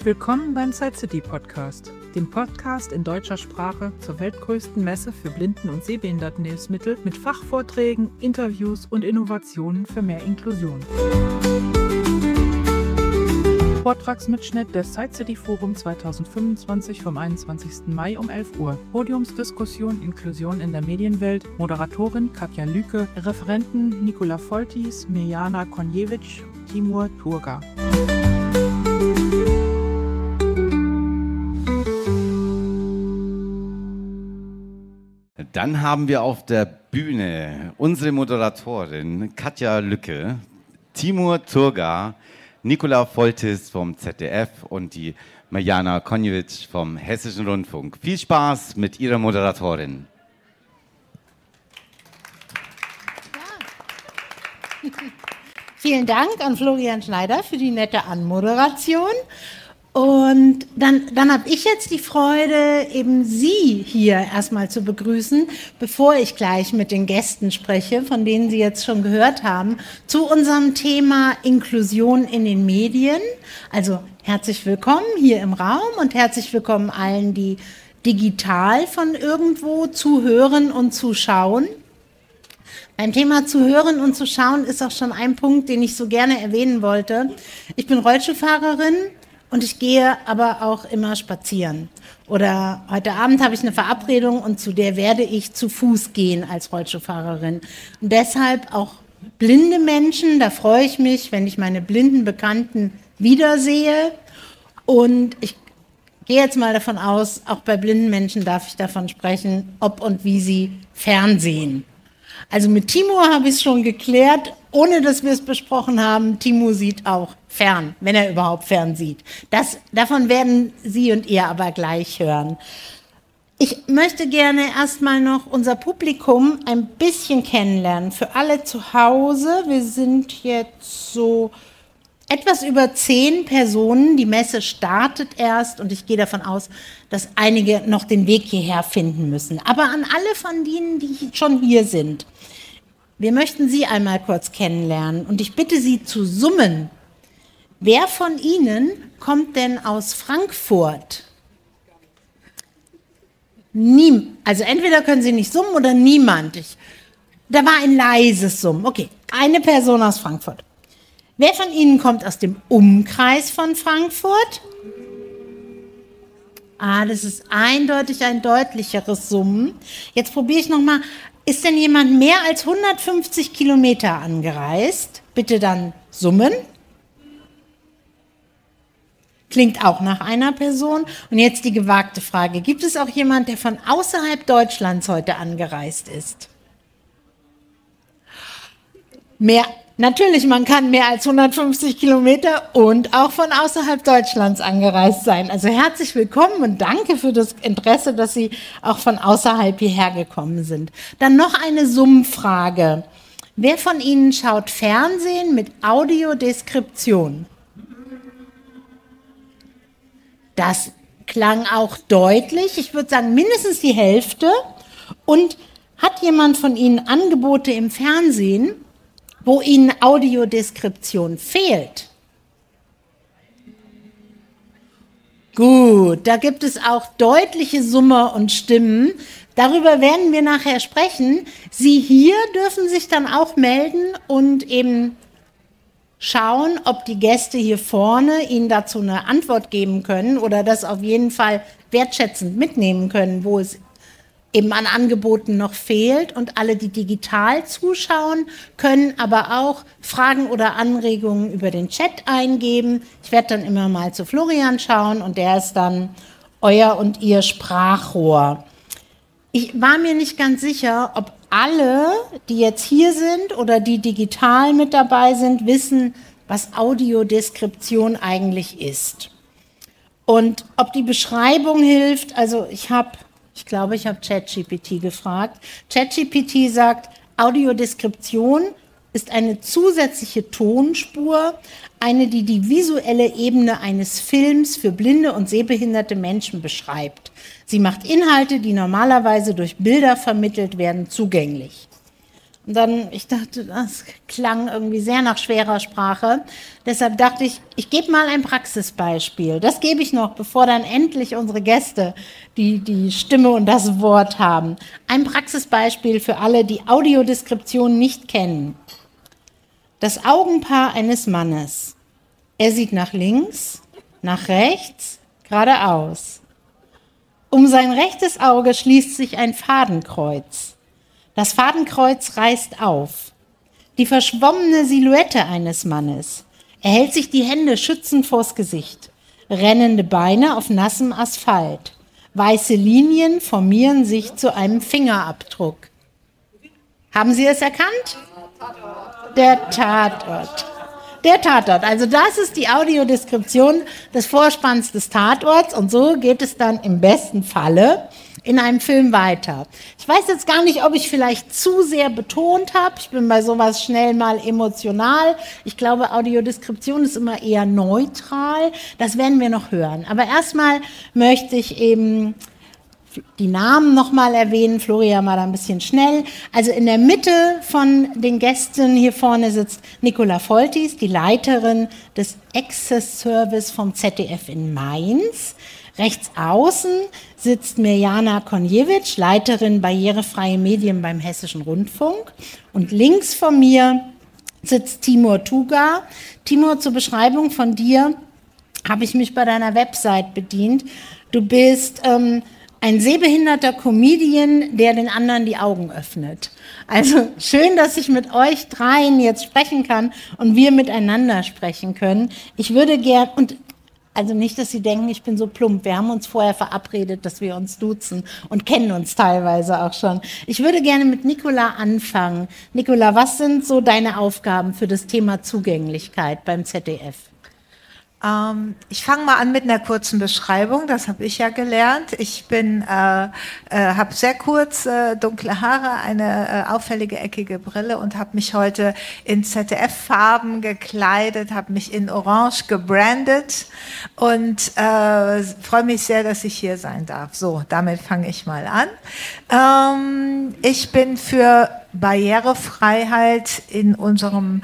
Willkommen beim Side City Podcast, dem Podcast in deutscher Sprache zur weltgrößten Messe für Blinden- und Sehbehindertenhilfsmittel mit Fachvorträgen, Interviews und Innovationen für mehr Inklusion. Vortragsmitschnitt des Side City Forum 2025 vom 21. Mai um 11 Uhr. Podiumsdiskussion Inklusion in der Medienwelt. Moderatorin Katja Lücke. Referenten Nicola Foltis, Mirjana Konjewitsch, Timur Turga. Dann haben wir auf der Bühne unsere Moderatorin Katja Lücke, Timur Turga, Nicola Foltis vom ZDF und die Mirjana Konjewitsch vom Hessischen Rundfunk. Viel Spaß mit ihrer Moderatorin. Ja. Vielen Dank an Florian Schneider für die nette Anmoderation. Und dann habe ich jetzt die Freude, eben Sie hier erstmal zu begrüßen, bevor ich gleich mit den Gästen spreche, von denen Sie jetzt schon gehört haben, zu unserem Thema Inklusion in den Medien. Also herzlich willkommen hier im Raum und herzlich willkommen allen, die digital von irgendwo zuhören und zuschauen. Beim Thema zu hören und zu schauen ist auch schon ein Punkt, den ich so gerne erwähnen wollte. Ich bin Rollstuhlfahrerin. Und ich gehe aber auch immer spazieren. Oder heute Abend habe ich eine Verabredung und zu der werde ich zu Fuß gehen als Rollstuhlfahrerin. Und deshalb auch blinde Menschen, da freue ich mich, wenn ich meine blinden Bekannten wiedersehe. Und ich gehe jetzt mal davon aus, auch bei blinden Menschen darf ich davon sprechen, ob und wie sie fernsehen. Also mit Timur habe ich es schon geklärt, ohne dass wir es besprochen haben. Timur sieht auch fern, wenn er überhaupt fern sieht. Davon werden Sie und ihr aber gleich hören. Ich möchte gerne erstmal noch unser Publikum ein bisschen kennenlernen. Für alle zu Hause, wir sind jetzt so etwas über 10 Personen. Die Messe startet erst und ich gehe davon aus, dass einige noch den Weg hierher finden müssen. Aber an alle von denen, die schon hier sind, wir möchten Sie einmal kurz kennenlernen und ich bitte Sie zu summen. Wer von Ihnen kommt denn aus Frankfurt? Also entweder können Sie nicht summen oder niemand. Da war ein leises Summen. Okay, eine Person aus Frankfurt. Wer von Ihnen kommt aus dem Umkreis von Frankfurt? Das ist eindeutig ein deutlicheres Summen. Jetzt probiere ich nochmal. Ist denn jemand mehr als 150 Kilometer angereist? Bitte dann summen. Klingt auch nach einer Person. Und jetzt die gewagte Frage. Gibt es auch jemand, der von außerhalb Deutschlands heute angereist ist? Natürlich, man kann mehr als 150 Kilometer und auch von außerhalb Deutschlands angereist sein. Also herzlich willkommen und danke für das Interesse, dass Sie auch von außerhalb hierher gekommen sind. Dann noch eine Summfrage. Wer von Ihnen schaut Fernsehen mit Audiodeskription? Das klang auch deutlich. Ich würde sagen, mindestens die Hälfte. Und hat jemand von Ihnen Angebote im Fernsehen, wo Ihnen Audiodeskription fehlt? Gut, da gibt es auch deutliche Summer und Stimmen. Darüber werden wir nachher sprechen. Sie hier dürfen sich dann auch melden und eben schauen, ob die Gäste hier vorne Ihnen dazu eine Antwort geben können oder das auf jeden Fall wertschätzend mitnehmen können, wo es eben an Angeboten noch fehlt. Und alle, die digital zuschauen, können aber auch Fragen oder Anregungen über den Chat eingeben. Ich werde dann immer mal zu Florian schauen und der ist dann euer und ihr Sprachrohr. Ich war mir nicht ganz sicher, ob alle, die jetzt hier sind oder die digital mit dabei sind, wissen, was Audiodeskription eigentlich ist. Und ob die Beschreibung hilft. Also ich glaube, ich habe ChatGPT gefragt. ChatGPT sagt, Audiodeskription ist eine zusätzliche Tonspur, die die visuelle Ebene eines Films für blinde und sehbehinderte Menschen beschreibt. Sie macht Inhalte, die normalerweise durch Bilder vermittelt werden, zugänglich. Und dann, ich dachte, das klang irgendwie sehr nach schwerer Sprache. Deshalb dachte ich, ich gebe mal ein Praxisbeispiel. Das gebe ich noch, bevor dann endlich unsere Gäste die Stimme und das Wort haben. Ein Praxisbeispiel für alle, die Audiodeskription nicht kennen. Das Augenpaar eines Mannes. Er sieht nach links, nach rechts, geradeaus. Um sein rechtes Auge schließt sich ein Fadenkreuz. Das Fadenkreuz reißt auf. Die verschwommene Silhouette eines Mannes. Er hält sich die Hände schützend vors Gesicht. Rennende Beine auf nassem Asphalt. Weiße Linien formieren sich zu einem Fingerabdruck. Haben Sie es erkannt? Der Tatort. Der Tatort. Also das ist die Audiodeskription des Vorspanns des Tatorts und so geht es dann im besten Falle in einem Film weiter. Ich weiß jetzt gar nicht, ob ich vielleicht zu sehr betont habe. Ich bin bei sowas schnell mal emotional. Ich glaube, Audiodeskription ist immer eher neutral. Das werden wir noch hören. Aber erstmal möchte ich eben die Namen nochmal erwähnen. Florian war da ein bisschen schnell. Also in der Mitte von den Gästen hier vorne sitzt Nicola Foltis, die Leiterin des Access Service vom ZDF in Mainz. Rechts außen sitzt Mirjana Konjewitsch, Leiterin Barrierefreie Medien beim Hessischen Rundfunk. Und links von mir sitzt Timur Tuga. Timur, zur Beschreibung von dir habe ich mich bei deiner Website bedient. Du bist ein sehbehinderter Comedian, der den anderen die Augen öffnet. Also schön, dass ich mit euch dreien jetzt sprechen kann und wir miteinander sprechen können. Ich würde gern, und also nicht, dass Sie denken, ich bin so plump. Wir haben uns vorher verabredet, dass wir uns duzen und kennen uns teilweise auch schon. Ich würde gerne mit Nicola anfangen. Nicola, was sind so deine Aufgaben für das Thema Zugänglichkeit beim ZDF? Ich fange mal an mit einer kurzen Beschreibung, das habe ich ja gelernt. Ich habe sehr kurz dunkle Haare, eine auffällige eckige Brille und habe mich heute in ZDF-Farben gekleidet, habe mich in Orange gebrandet und freue mich sehr, dass ich hier sein darf. So, damit fange ich mal an. Ich bin für Barrierefreiheit in unserem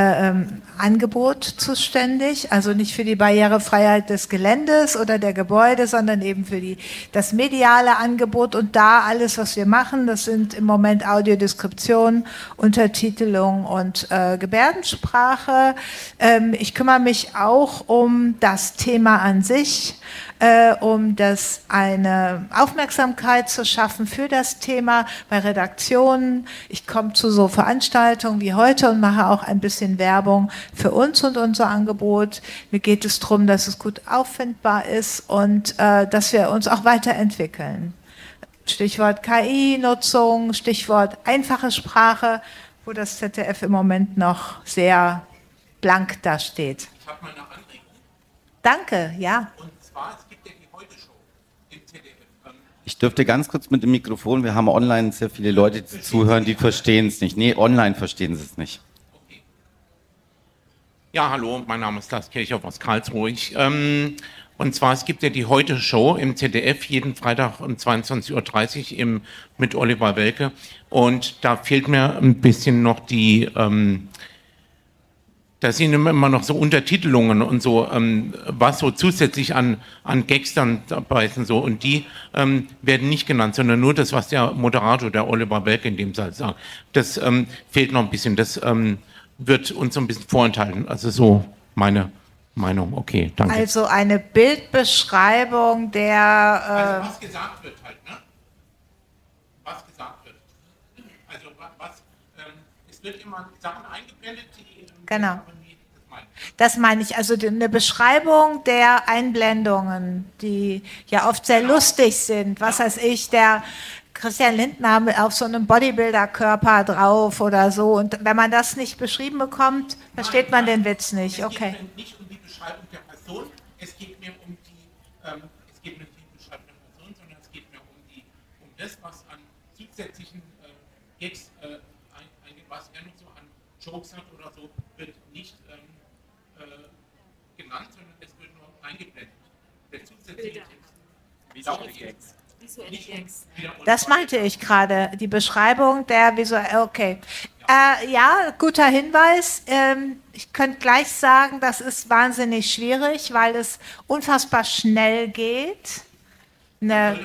Angebot zuständig, also nicht für die Barrierefreiheit des Geländes oder der Gebäude, sondern eben für das mediale Angebot und da alles, was wir machen, das sind im Moment Audiodeskription, Untertitelung und Gebärdensprache. Ich kümmere mich auch um das Thema an sich, um eine Aufmerksamkeit zu schaffen für das Thema bei Redaktionen. Ich komme zu so Veranstaltungen wie heute und mache auch ein bisschen Werbung für uns und unser Angebot. Mir geht es darum, dass es gut auffindbar ist und dass wir uns auch weiterentwickeln. Stichwort KI-Nutzung, Stichwort einfache Sprache, wo das ZDF im Moment noch sehr blank dasteht. Ich habe mal eine Anregung. Danke, ja. Und zwar, es gibt ja die Heute-Show im ZDF. Ich dürfte ganz kurz mit dem Mikrofon, wir haben online sehr viele Leute, die zuhören, die verstehen es nicht. Nee, online verstehen sie es nicht. Okay. Ja, hallo, mein Name ist Lars Kirchhoff aus Karlsruhe. Und zwar, es gibt ja die Heute-Show im ZDF jeden Freitag um 22:30 Uhr mit Oliver Welke. Und da fehlt mir ein bisschen noch da sind immer noch so Untertitelungen und so, was so zusätzlich an Gags dann dabei sind so. Und die werden nicht genannt, sondern nur das, was der Moderator, der Oliver Welke in dem Fall sagt. Das fehlt noch ein bisschen. Das wird uns so ein bisschen vorenthalten. Also so meine Meinung. Okay, danke. Also eine Bildbeschreibung der... Also was gesagt wird halt, ne? Was gesagt wird. Also es wird immer Sachen eingeblendet, die... Genau. Das meine ich, also eine Beschreibung der Einblendungen, die ja oft sehr lustig sind. Was weiß ich, der Christian Lindner auf so einem Bodybuilder-Körper drauf oder so. Und wenn man das nicht beschrieben bekommt, versteht man den Witz nicht. Okay. Es geht mir nicht um die Beschreibung der Person, es geht mir um die Beschreibung der Person, sondern es geht mir um das, was an zusätzlichen Gags, was er noch so an Jokes hat oder so, wird nicht genannt, sondern es wird nur eingeblendet. Der zusätzliche Text. Das meinte ich gerade, die Beschreibung der visuell, okay. Ja, guter Hinweis. Ich könnte gleich sagen, das ist wahnsinnig schwierig, weil es unfassbar schnell geht. Eine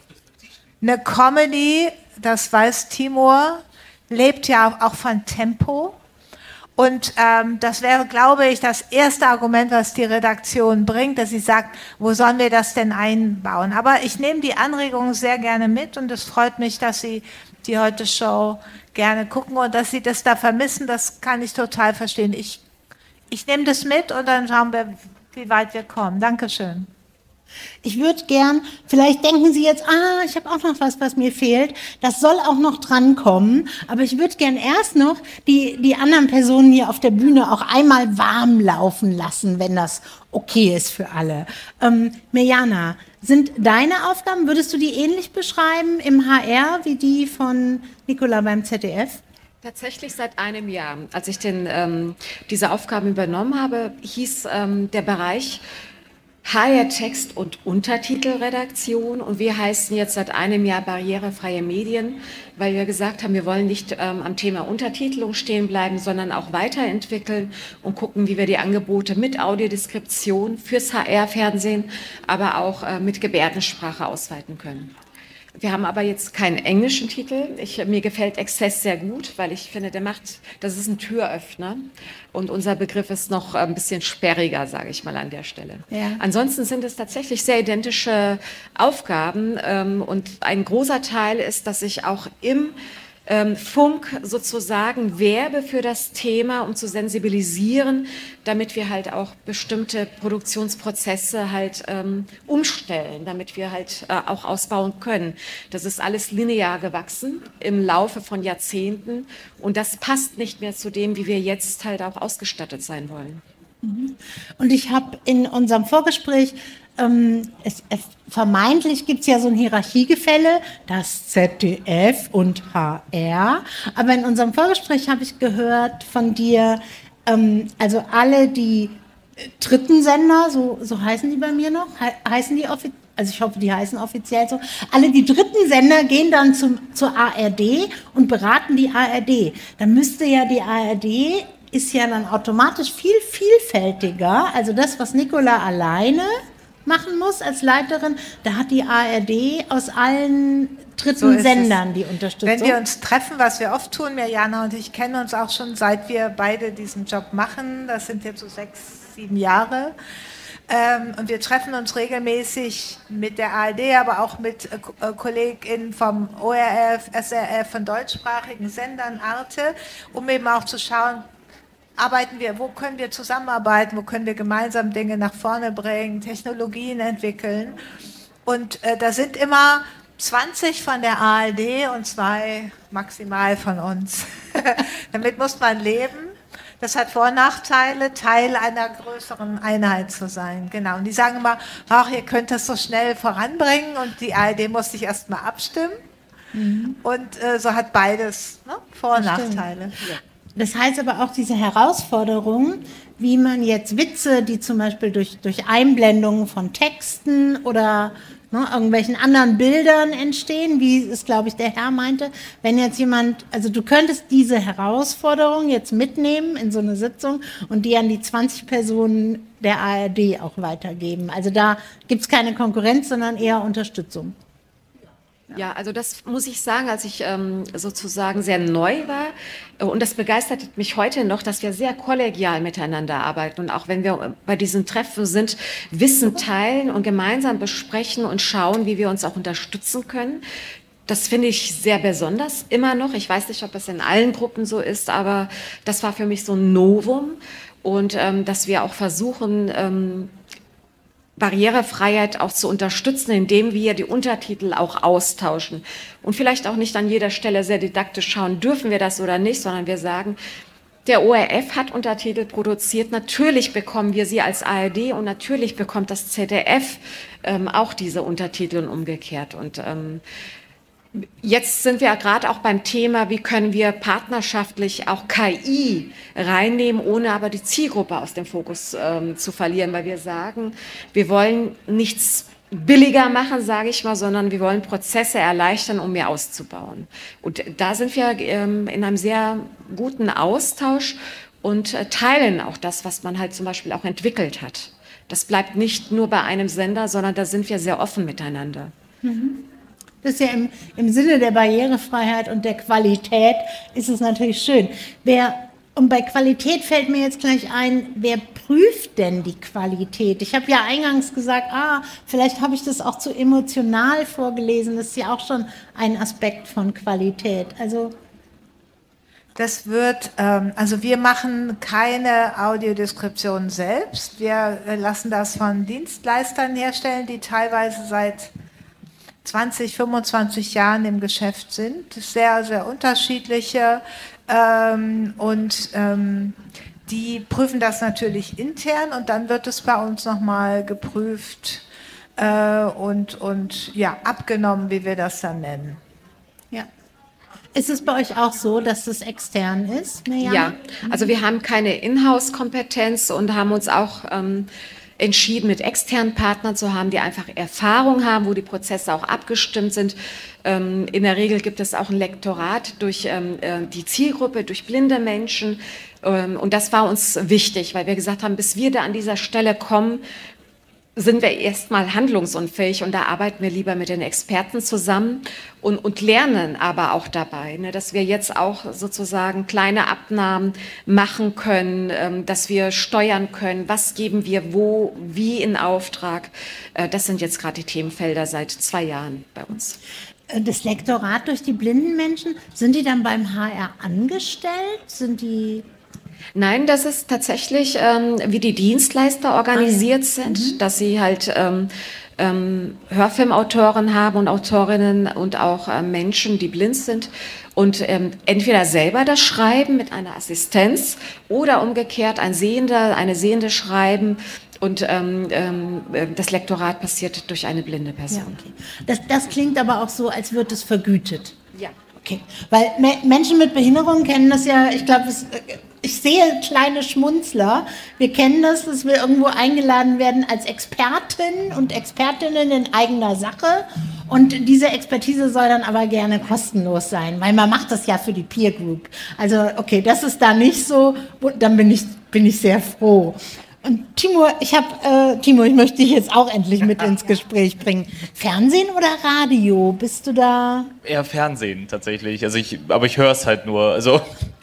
Comedy, das weiß Timur, lebt ja auch von Tempo. Und das wäre, glaube ich, das erste Argument, was die Redaktion bringt, dass sie sagt, wo sollen wir das denn einbauen? Aber ich nehme die Anregungen sehr gerne mit und es freut mich, dass Sie die Heute-Show gerne gucken und dass Sie das da vermissen, das kann ich total verstehen. Ich nehme das mit und dann schauen wir, wie weit wir kommen. Dankeschön. Ich würde gern, vielleicht denken Sie jetzt, ich habe auch noch was mir fehlt. Das soll auch noch drankommen. Aber ich würde gern erst noch die anderen Personen hier auf der Bühne auch einmal warm laufen lassen, wenn das okay ist für alle. Mirjana, sind deine Aufgaben, würdest du die ähnlich beschreiben im HR wie die von Nicola beim ZDF? Tatsächlich seit einem Jahr. Als ich diese Aufgaben übernommen habe, hieß der Bereich HR-Text- und Untertitelredaktion und wir heißen jetzt seit einem Jahr barrierefreie Medien, weil wir gesagt haben, wir wollen nicht am Thema Untertitelung stehen bleiben, sondern auch weiterentwickeln und gucken, wie wir die Angebote mit Audiodeskription fürs HR-Fernsehen, aber auch mit Gebärdensprache ausweiten können. Wir haben aber jetzt keinen englischen Titel. Mir gefällt Exzess sehr gut, weil ich finde, das ist ein Türöffner. Und unser Begriff ist noch ein bisschen sperriger, sage ich mal an der Stelle. Ja. Ansonsten sind es tatsächlich sehr identische Aufgaben. Und ein großer Teil ist, dass ich auch im Funk sozusagen werbe für das Thema, um zu sensibilisieren, damit wir halt auch bestimmte Produktionsprozesse halt umstellen, damit wir halt auch ausbauen können. Das ist alles linear gewachsen im Laufe von Jahrzehnten und das passt nicht mehr zu dem, wie wir jetzt halt auch ausgestattet sein wollen. Und ich habe in unserem Vorgespräch vermeintlich gibt es ja so ein Hierarchiegefälle, das ZDF und HR. Aber in unserem Vorgespräch habe ich gehört von dir, also alle die dritten Sender, so heißen die bei mir noch, heißen die offiziell, also ich hoffe, die heißen offiziell so, alle die dritten Sender gehen dann zur ARD und beraten die ARD. Dann müsste ja die ARD, ist ja dann automatisch viel vielfältiger, also das, was Nicola alleine machen muss als Leiterin, da hat die ARD aus allen dritten Sendern die Unterstützung. Wenn wir uns treffen, was wir oft tun, Mirjana und ich kennen uns auch schon, seit wir beide diesen Job machen, das sind jetzt so 6, 7 Jahre, und wir treffen uns regelmäßig mit der ARD, aber auch mit KollegInnen vom ORF, SRF, von deutschsprachigen Sendern, Arte, um eben auch zu schauen, wo können wir zusammenarbeiten, wo können wir gemeinsam Dinge nach vorne bringen, Technologien entwickeln. Und da sind immer 20 von der ARD und 2 maximal von uns. Damit muss man leben. Das hat Vor- und Nachteile, Teil einer größeren Einheit zu sein. Genau. Und die sagen immer, ihr könnt das so schnell voranbringen und die ARD muss sich erst mal abstimmen. Mhm. Und so hat beides Vor- und Nachteile. Ja. Das heißt aber auch diese Herausforderung, wie man jetzt Witze, die zum Beispiel durch Einblendungen von Texten oder irgendwelchen anderen Bildern entstehen, wie es, glaube ich, der Herr meinte, wenn jetzt jemand, also du könntest diese Herausforderung jetzt mitnehmen in so eine Sitzung und die an die 20 Personen der ARD auch weitergeben. Also da gibt es keine Konkurrenz, sondern eher Unterstützung. Ja, also das muss ich sagen, als ich sozusagen sehr neu war und das begeistert mich heute noch, dass wir sehr kollegial miteinander arbeiten und auch wenn wir bei diesen Treffen sind, Wissen teilen und gemeinsam besprechen und schauen, wie wir uns auch unterstützen können. Das finde ich sehr besonders immer noch. Ich weiß nicht, ob es in allen Gruppen so ist, aber das war für mich so ein Novum und dass wir auch versuchen, Barrierefreiheit auch zu unterstützen, indem wir die Untertitel auch austauschen und vielleicht auch nicht an jeder Stelle sehr didaktisch schauen, dürfen wir das oder nicht, sondern wir sagen, der ORF hat Untertitel produziert, natürlich bekommen wir sie als ARD und natürlich bekommt das ZDF auch diese Untertitel und umgekehrt und jetzt sind wir gerade auch beim Thema, wie können wir partnerschaftlich auch KI reinnehmen, ohne aber die Zielgruppe aus dem Fokus zu verlieren, weil wir sagen, wir wollen nichts billiger machen, sage ich mal, sondern wir wollen Prozesse erleichtern, um mehr auszubauen. Und da sind wir in einem sehr guten Austausch und teilen auch das, was man halt zum Beispiel auch entwickelt hat. Das bleibt nicht nur bei einem Sender, sondern da sind wir sehr offen miteinander. Das ist ja im Sinne der Barrierefreiheit und der Qualität ist es natürlich schön. Und bei Qualität fällt mir jetzt gleich ein, wer prüft denn die Qualität? Ich habe ja eingangs gesagt, vielleicht habe ich das auch zu emotional vorgelesen. Das ist ja auch schon ein Aspekt von Qualität. Also das wird, also wir machen keine Audiodeskription selbst. Wir lassen das von Dienstleistern herstellen, die teilweise seit 20, 25 Jahren im Geschäft sind. Sehr, sehr unterschiedliche. Die prüfen das natürlich intern und dann wird es bei uns nochmal geprüft und abgenommen, wie wir das dann nennen. Ja. Ist es bei euch auch so, dass es extern ist, Mirjana? Ja, also wir haben keine Inhouse-Kompetenz und haben uns auch entschieden, mit externen Partnern zu haben, die einfach Erfahrung haben, wo die Prozesse auch abgestimmt sind. In der Regel gibt es auch ein Lektorat durch die Zielgruppe, durch blinde Menschen. Und das war uns wichtig, weil wir gesagt haben, bis wir da an dieser Stelle kommen, sind wir erstmal handlungsunfähig und da arbeiten wir lieber mit den Experten zusammen und lernen aber auch dabei, ne, dass wir jetzt auch sozusagen kleine Abnahmen machen können, dass wir steuern können, was geben wir wo, wie in Auftrag. Das sind jetzt gerade die Themenfelder seit 2 Jahren bei uns. Das Lektorat durch die blinden Menschen, sind die dann beim HR angestellt? Sind die... Nein, das ist tatsächlich, wie die Dienstleister organisiert sind, dass sie halt Hörfilmautoren haben und Autorinnen und auch Menschen, die blind sind und entweder selber das schreiben mit einer Assistenz oder umgekehrt eine Sehende schreiben und das Lektorat passiert durch eine blinde Person. Ja, okay. Das klingt aber auch so, als wird es vergütet. Ja. Okay, weil Menschen mit Behinderung kennen das ja, ich glaube, ich sehe kleine Schmunzler. Wir kennen das, dass wir irgendwo eingeladen werden als Expertin und Expertinnen in eigener Sache. Und diese Expertise soll dann aber gerne kostenlos sein, weil man macht das ja für die Peer Group. Also okay, das ist da nicht so, dann bin ich sehr froh. Und Timur, ich möchte dich jetzt auch endlich mit ins Gespräch bringen. Fernsehen oder Radio? Bist du da? Eher Fernsehen tatsächlich. Aber ich höre es halt nur. Also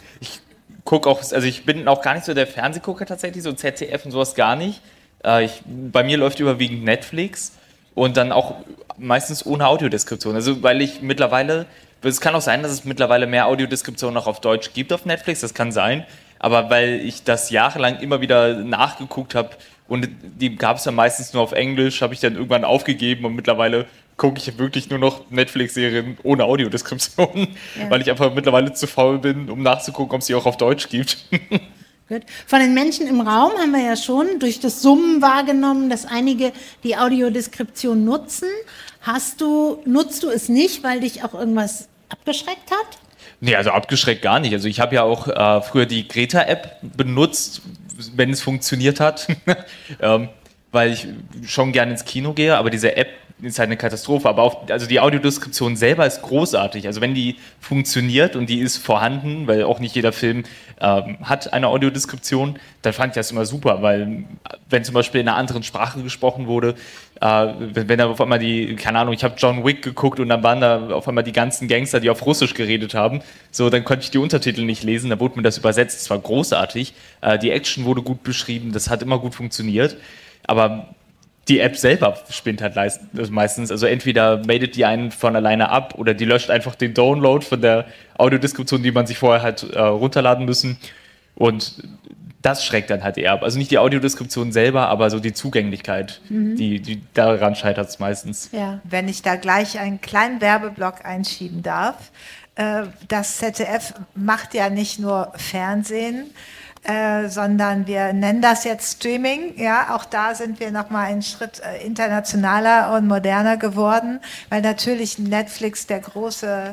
ich bin auch gar nicht so der Fernsehgucker tatsächlich, so ZDF und sowas gar nicht. Bei mir läuft überwiegend Netflix und dann auch meistens ohne Audiodeskription. Also weil ich mittlerweile, es kann auch sein, dass es mittlerweile mehr Audiodeskription noch auf Deutsch gibt auf Netflix, das kann sein. Aber weil ich das jahrelang immer wieder nachgeguckt habe und die gab es dann meistens nur auf Englisch, habe ich dann irgendwann aufgegeben und mittlerweile gucke ich wirklich nur noch Netflix-Serien ohne Audiodeskription, weil ich einfach mittlerweile zu faul bin, um nachzugucken, ob es sie auch auf Deutsch gibt. Gut. Von den Menschen im Raum haben wir ja schon durch das Summen wahrgenommen, dass einige die Audiodeskription nutzen. Nutzt du es nicht, weil dich auch irgendwas abgeschreckt hat? Nee, also abgeschreckt gar nicht. Also ich habe ja auch früher die Greta-App benutzt, wenn es funktioniert hat, weil ich schon gerne ins Kino gehe, aber diese App ist halt eine Katastrophe. Aber auch, also die Audiodeskription selber ist großartig. Also wenn die funktioniert und die ist vorhanden, weil auch nicht jeder Film hat eine Audiodeskription, dann fand ich das immer super, weil wenn zum Beispiel in einer anderen Sprache gesprochen wurde, wenn da auf einmal keine Ahnung, ich habe John Wick geguckt und dann waren da auf einmal die ganzen Gangster, die auf Russisch geredet haben, so, dann konnte ich die Untertitel nicht lesen, dann wurde mir das übersetzt, das war großartig, die Action wurde gut beschrieben, das hat immer gut funktioniert, aber die App selber spinnt halt meistens, also entweder meldet die einen von alleine ab oder die löscht einfach den Download von der Audiodeskription, die man sich vorher hat runterladen müssen und das schreckt dann halt eher ab. Also nicht die Audiodeskription selber, aber so die Zugänglichkeit, die daran scheitert es meistens. Ja. Wenn ich da gleich einen kleinen Werbeblock einschieben darf, das ZDF macht ja nicht nur Fernsehen, sondern wir nennen das jetzt Streaming. Ja, auch da sind wir noch mal einen Schritt internationaler und moderner geworden, weil natürlich Netflix der große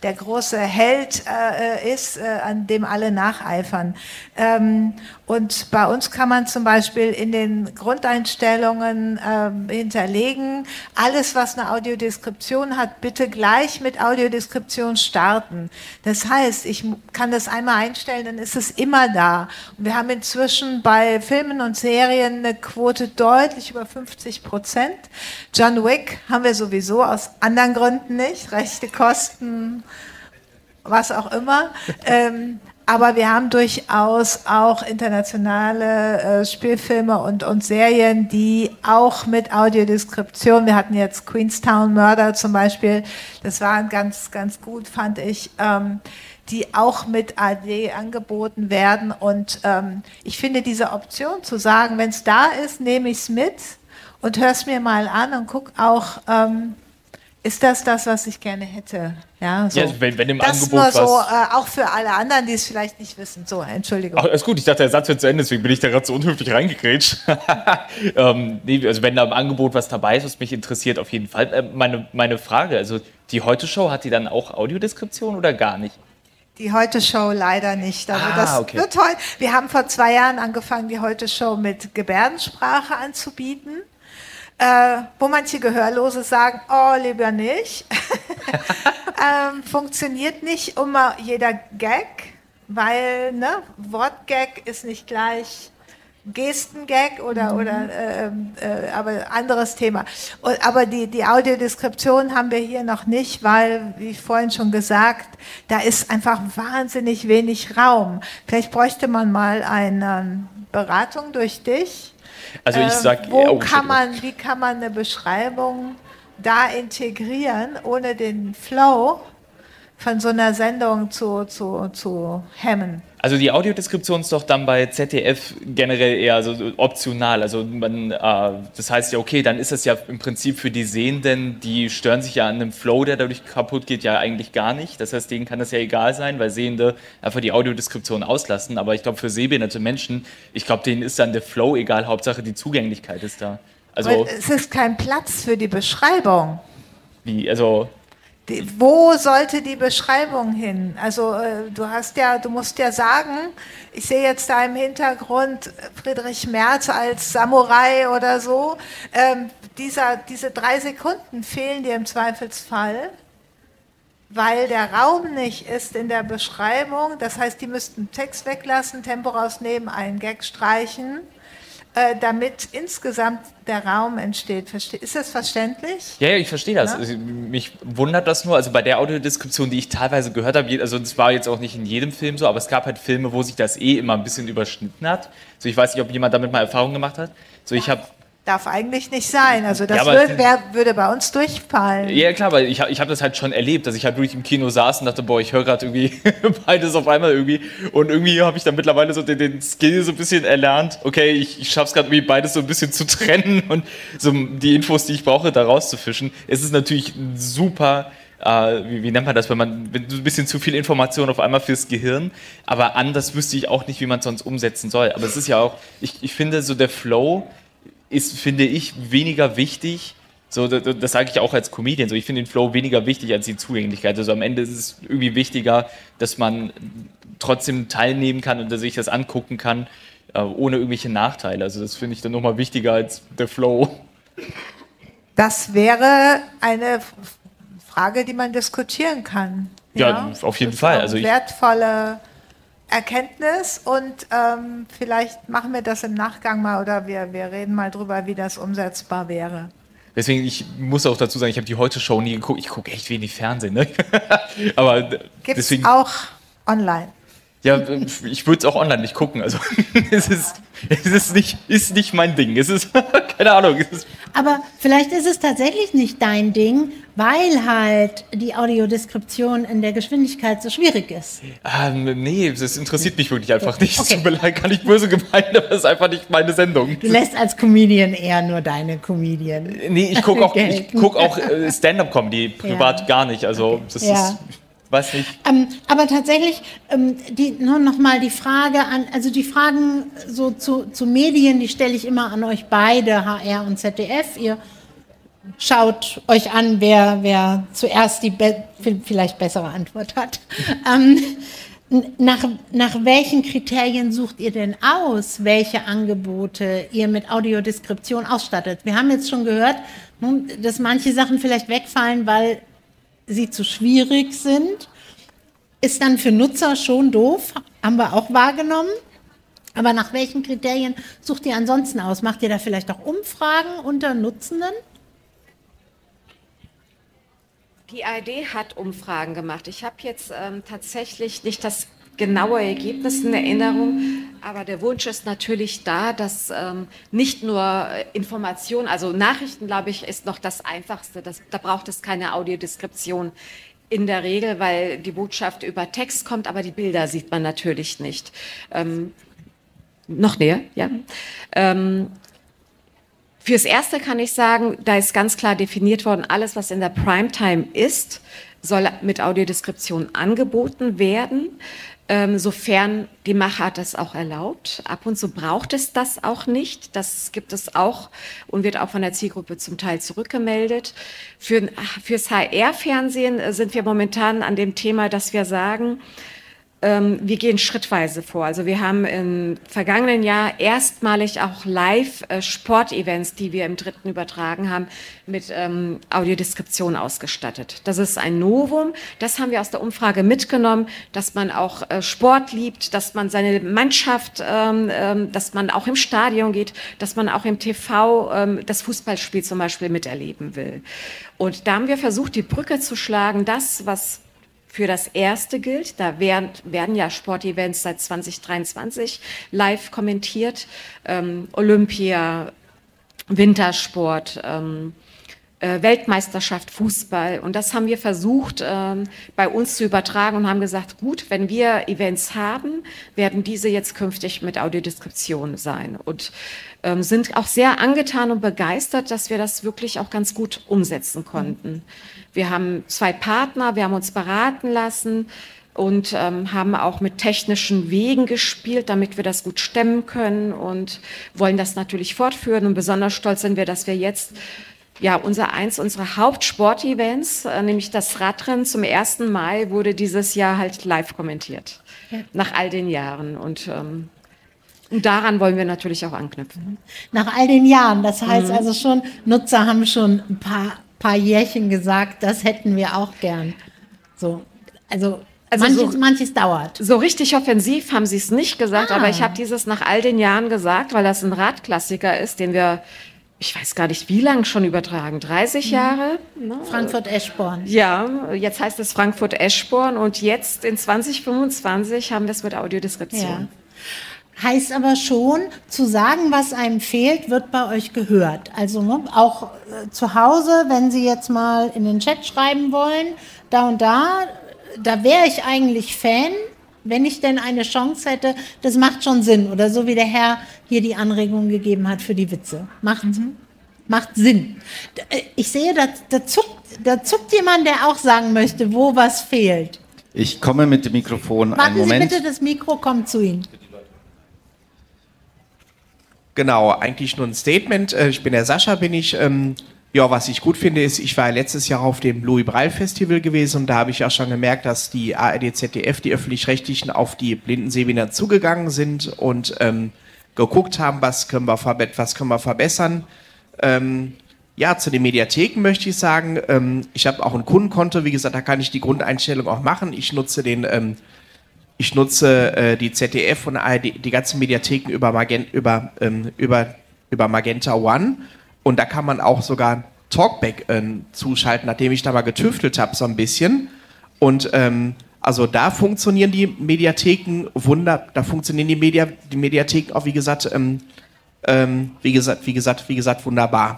der große Held ist, an dem alle nacheifern. Und bei uns kann man zum Beispiel in den Grundeinstellungen hinterlegen, alles, was eine Audiodeskription hat, bitte gleich mit Audiodeskription starten. Das heißt, ich kann das einmal einstellen, dann ist es immer da. Und wir haben inzwischen bei Filmen und Serien eine Quote deutlich über 50%. John Wick haben wir sowieso aus anderen Gründen nicht, Rechte, Kosten, was auch immer. Aber wir haben durchaus auch internationale Spielfilme und Serien, die auch mit Audiodeskription, wir hatten jetzt Queenstown Murder zum Beispiel, das war ganz, ganz gut, fand ich, die auch mit AD angeboten werden. Und ich finde diese Option zu sagen, wenn es da ist, nehme ich es mit und höre es mir mal an und guck auch, ist das, was ich gerne hätte? Ja, so. Ja, also wenn im das Angebot nur so, was... auch für alle anderen, die es vielleicht nicht wissen. So, Entschuldigung. Ach, alles gut, ich dachte, der Satz wird zu Ende, deswegen bin ich da gerade so unhöflich reingegrätscht. Nee, also wenn da im Angebot was dabei ist, was mich interessiert, auf jeden Fall. Meine Frage, also die Heute-Show, hat die dann auch Audiodeskription oder gar nicht? Die Heute-Show leider nicht. Also das okay. wird toll. Wir haben vor 2 Jahren angefangen, die Heute-Show mit Gebärdensprache anzubieten. Wo manche Gehörlose sagen, oh, lieber nicht. Funktioniert nicht immer jeder Gag, weil Wortgag ist nicht gleich Gestengag oder aber anderes Thema. Aber die Audiodeskription haben wir hier noch nicht, weil, wie vorhin schon gesagt, da ist einfach wahnsinnig wenig Raum. Vielleicht bräuchte man mal eine Beratung durch dich. Also ich sag, wie kann man eine Beschreibung da integrieren, ohne den Flow von so einer Sendung zu hemmen? Also die Audiodeskription ist doch dann bei ZDF generell eher so optional. Also das heißt ja, okay, dann ist das ja im Prinzip für die Sehenden, die stören sich ja an einem Flow, der dadurch kaputt geht, ja eigentlich gar nicht. Das heißt, denen kann das ja egal sein, weil Sehende einfach die Audiodeskription auslassen. Aber ich glaube, für sehbehinderte Menschen, ich glaube, denen ist dann der Flow egal, Hauptsache die Zugänglichkeit ist da. Also, aber es ist kein Platz für die Beschreibung. Wie, also... Wo sollte die Beschreibung hin? Also du musst ja sagen, ich sehe jetzt da im Hintergrund Friedrich Merz als Samurai oder so. Diese 3 Sekunden fehlen dir im Zweifelsfall, weil der Raum nicht ist in der Beschreibung. Das heißt, die müssten Text weglassen, Tempo rausnehmen, einen Gag streichen, damit insgesamt der Raum entsteht. Ist das verständlich? Ja, ich verstehe das. Also, mich wundert das nur, also bei der Audiodeskription, die ich teilweise gehört habe, also das war jetzt auch nicht in jedem Film so, aber es gab halt Filme, wo sich das immer ein bisschen überschnitten hat. So, ich weiß nicht, ob jemand damit mal Erfahrung gemacht hat. So, darf eigentlich nicht sein. Also das würde bei uns durchfallen. Ja klar, weil ich hab das halt schon erlebt, dass ich halt wirklich im Kino saß und dachte, boah, ich höre gerade irgendwie beides auf einmal irgendwie. Und irgendwie habe ich dann mittlerweile so den Skill so ein bisschen erlernt. Okay, ich schaffe es gerade irgendwie beides so ein bisschen zu trennen und so die Infos, die ich brauche, da rauszufischen. Es ist natürlich super... wie nennt man das, wenn ein bisschen zu viel Information auf einmal fürs Gehirn, aber anders wüsste ich auch nicht, wie man es sonst umsetzen soll. Aber es ist ja auch, ich finde so der Flow ist, finde ich, weniger wichtig, so, das sage ich auch als Comedian, so, ich finde den Flow weniger wichtig als die Zugänglichkeit. Also am Ende ist es irgendwie wichtiger, dass man trotzdem teilnehmen kann und dass sich das angucken kann, ohne irgendwelche Nachteile. Also das finde ich dann nochmal wichtiger als der Flow. Das wäre eine Frage, die man diskutieren kann. Ja, auf jeden Fall. Also wertvolle Erkenntnis und vielleicht machen wir das im Nachgang mal oder wir reden mal drüber, wie das umsetzbar wäre. Deswegen, ich muss auch dazu sagen, ich habe die Heute-Show nie geguckt. Ich gucke echt wenig Fernsehen. Ne? Aber gibt es auch online? Ja, ich würde es auch online nicht gucken. Also es ist nicht mein Ding. Es ist, keine Ahnung. Aber vielleicht ist es tatsächlich nicht dein Ding, weil halt die Audiodeskription in der Geschwindigkeit so schwierig ist. Nee, das interessiert mich wirklich einfach nicht. Okay. Tut mir leid, kann ich böse gemeint, aber das ist einfach nicht meine Sendung. Du lässt als Comedian eher nur deine Comedian. Nee, ich gucke auch Stand-up-Comedy privat gar nicht. Also das ist... Weiß nicht. Aber tatsächlich, nur noch mal die Frage an, also die Fragen so zu Medien, die stelle ich immer an euch beide, HR und ZDF. Ihr schaut euch an, wer zuerst die vielleicht bessere Antwort hat. Nach welchen Kriterien sucht ihr denn aus, welche Angebote ihr mit Audiodeskription ausstattet? Wir haben jetzt schon gehört, dass manche Sachen vielleicht wegfallen, weil sie zu schwierig sind. Ist dann für Nutzer schon doof, haben wir auch wahrgenommen. Aber nach welchen Kriterien sucht ihr ansonsten aus? Macht ihr da vielleicht auch Umfragen unter Nutzenden? Die ARD hat Umfragen gemacht. Ich habe jetzt tatsächlich nicht das genaue Ergebnis in Erinnerung, aber der Wunsch ist natürlich da, dass nicht nur Informationen, also Nachrichten, glaube ich, ist noch das Einfachste. Da braucht es keine Audiodeskription in der Regel, weil die Botschaft über Text kommt, aber die Bilder sieht man natürlich nicht. Noch näher, ja. Fürs Erste kann ich sagen, da ist ganz klar definiert worden, alles, was in der Primetime ist, soll mit Audiodeskription angeboten werden, sofern die Machart das auch erlaubt. Ab und zu braucht es das auch nicht. Das gibt es auch und wird auch von der Zielgruppe zum Teil zurückgemeldet. Fürs HR-Fernsehen sind wir momentan an dem Thema, dass wir sagen, wir gehen schrittweise vor. Also wir haben im vergangenen Jahr erstmalig auch Live-Sportevents, die wir im dritten übertragen haben, mit Audiodeskription ausgestattet. Das ist ein Novum. Das haben wir aus der Umfrage mitgenommen, dass man auch Sport liebt, dass man seine Mannschaft, dass man auch im Stadion geht, dass man auch im TV das Fußballspiel zum Beispiel miterleben will. Und da haben wir versucht, die Brücke zu schlagen, das, was für das Erste gilt. Da werden ja Sportevents seit 2023 live kommentiert. Olympia, Wintersport, Weltmeisterschaft, Fußball. Und das haben wir versucht, bei uns zu übertragen und haben gesagt, gut, wenn wir Events haben, werden diese jetzt künftig mit Audiodeskription sein. Und sind auch sehr angetan und begeistert, dass wir das wirklich auch ganz gut umsetzen konnten. Wir haben 2 Partner, wir haben uns beraten lassen und haben auch mit technischen Wegen gespielt, damit wir das gut stemmen können und wollen das natürlich fortführen. Und besonders stolz sind wir, dass wir jetzt eins unserer Hauptsportevents, nämlich das Radrennen zum 1. Mai, wurde dieses Jahr halt live kommentiert, nach all den Jahren. Und daran wollen wir natürlich auch anknüpfen. Nach all den Jahren, das heißt also schon, Nutzer haben schon ein paar Jährchen gesagt, das hätten wir auch gern. Also manches dauert. So richtig offensiv haben sie es nicht gesagt, aber ich habe dieses nach all den Jahren gesagt, weil das ein Radklassiker ist, den wir, ich weiß gar nicht, wie lange schon übertragen, 30 Jahre? Ne? Frankfurt-Eschborn. Ja, jetzt heißt es Frankfurt-Eschborn und jetzt in 2025 haben wir es mit Audiodeskription. Ja. Heißt aber schon, zu sagen, was einem fehlt, wird bei euch gehört. Also auch zu Hause, wenn Sie jetzt mal in den Chat schreiben wollen, da und da wäre ich eigentlich Fan, wenn ich denn eine Chance hätte, das macht schon Sinn. Oder so wie der Herr hier die Anregung gegeben hat für die Witze. Macht Sinn. Ich sehe, da zuckt jemand, der auch sagen möchte, wo was fehlt. Ich komme mit dem Mikrofon. Warten Sie bitte, das Mikro kommt zu Ihnen. Genau, eigentlich nur ein Statement. Ich bin der Sascha, was ich gut finde, ist, ich war letztes Jahr auf dem Louis Braille Festival gewesen und da habe ich auch schon gemerkt, dass die ARD, ZDF, die Öffentlich-Rechtlichen auf die blinden Sehbehinderten zugegangen sind und geguckt haben, was können wir verbessern. Zu den Mediatheken möchte ich sagen, ich habe auch ein Kundenkonto, wie gesagt, da kann ich die Grundeinstellung auch machen. Ich nutze die ZDF und ARD, die ganzen Mediatheken über Magenta One und da kann man auch sogar Talkback zuschalten, nachdem ich da mal getüftelt habe so ein bisschen und also da funktionieren die Mediatheken die Mediatheken auch wie gesagt wunderbar.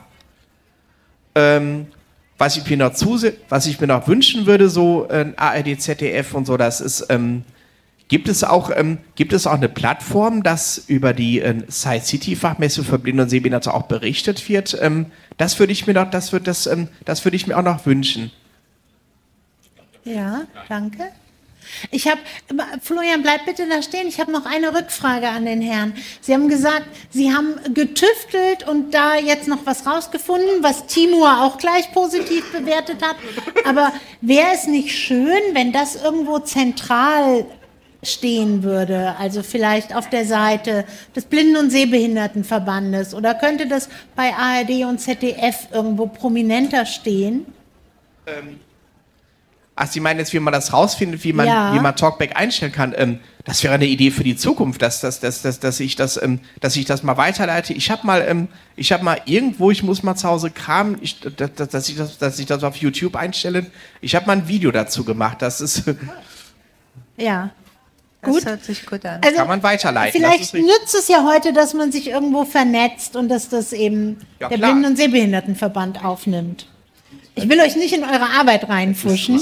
Was ich mir noch wünschen würde, so ARD, ZDF und so, das ist gibt es auch eine Plattform, dass über die Science City Fachmesse für Blinde und Sehbehinderte auch berichtet wird? Das würde ich mir auch noch wünschen. Ja, danke. Florian, bleib bitte da stehen. Ich habe noch eine Rückfrage an den Herrn. Sie haben gesagt, Sie haben getüftelt und da jetzt noch was rausgefunden, was Timur auch gleich positiv bewertet hat. Aber wäre es nicht schön, wenn das irgendwo zentral stehen würde, also vielleicht auf der Seite des Blinden- und Sehbehindertenverbandes, oder könnte das bei ARD und ZDF irgendwo prominenter stehen? Ach, Sie meinen jetzt, wie man das rausfindet, wie man Talkback einstellen kann? Das wäre eine Idee für die Zukunft, dass ich das mal weiterleite. Ich habe mal irgendwo, ich muss mal zu Hause kramen, dass ich das auf YouTube einstelle. Ich habe mal ein Video dazu gemacht. Das ist ja. Das hört sich gut an. Also, kann man weiterleiten. Vielleicht nützt es ja heute, dass man sich irgendwo vernetzt und dass das eben der Blinden- und Sehbehindertenverband aufnimmt. Ich will euch nicht in eure Arbeit reinfuschen.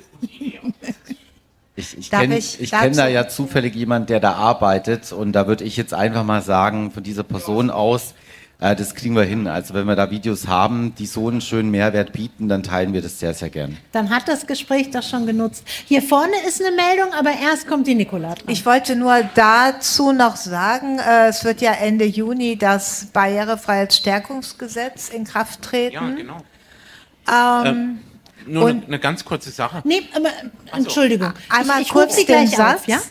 Ich kenne da ja zufällig jemanden, der da arbeitet, und da würde ich jetzt einfach mal sagen, von dieser Person aus, das kriegen wir hin. Also wenn wir da Videos haben, die so einen schönen Mehrwert bieten, dann teilen wir das sehr, sehr gern. Dann hat das Gespräch das schon genutzt. Hier vorne ist eine Meldung, aber erst kommt die Nicola dran. Ich wollte nur dazu noch sagen, es wird ja Ende Juni das Barrierefreiheitsstärkungsgesetz in Kraft treten. Ja, genau. Nur eine ganz kurze Sache. Nee, aber, Entschuldigung. Einmal ich kurz Sie den gleich Satz. auf, ja?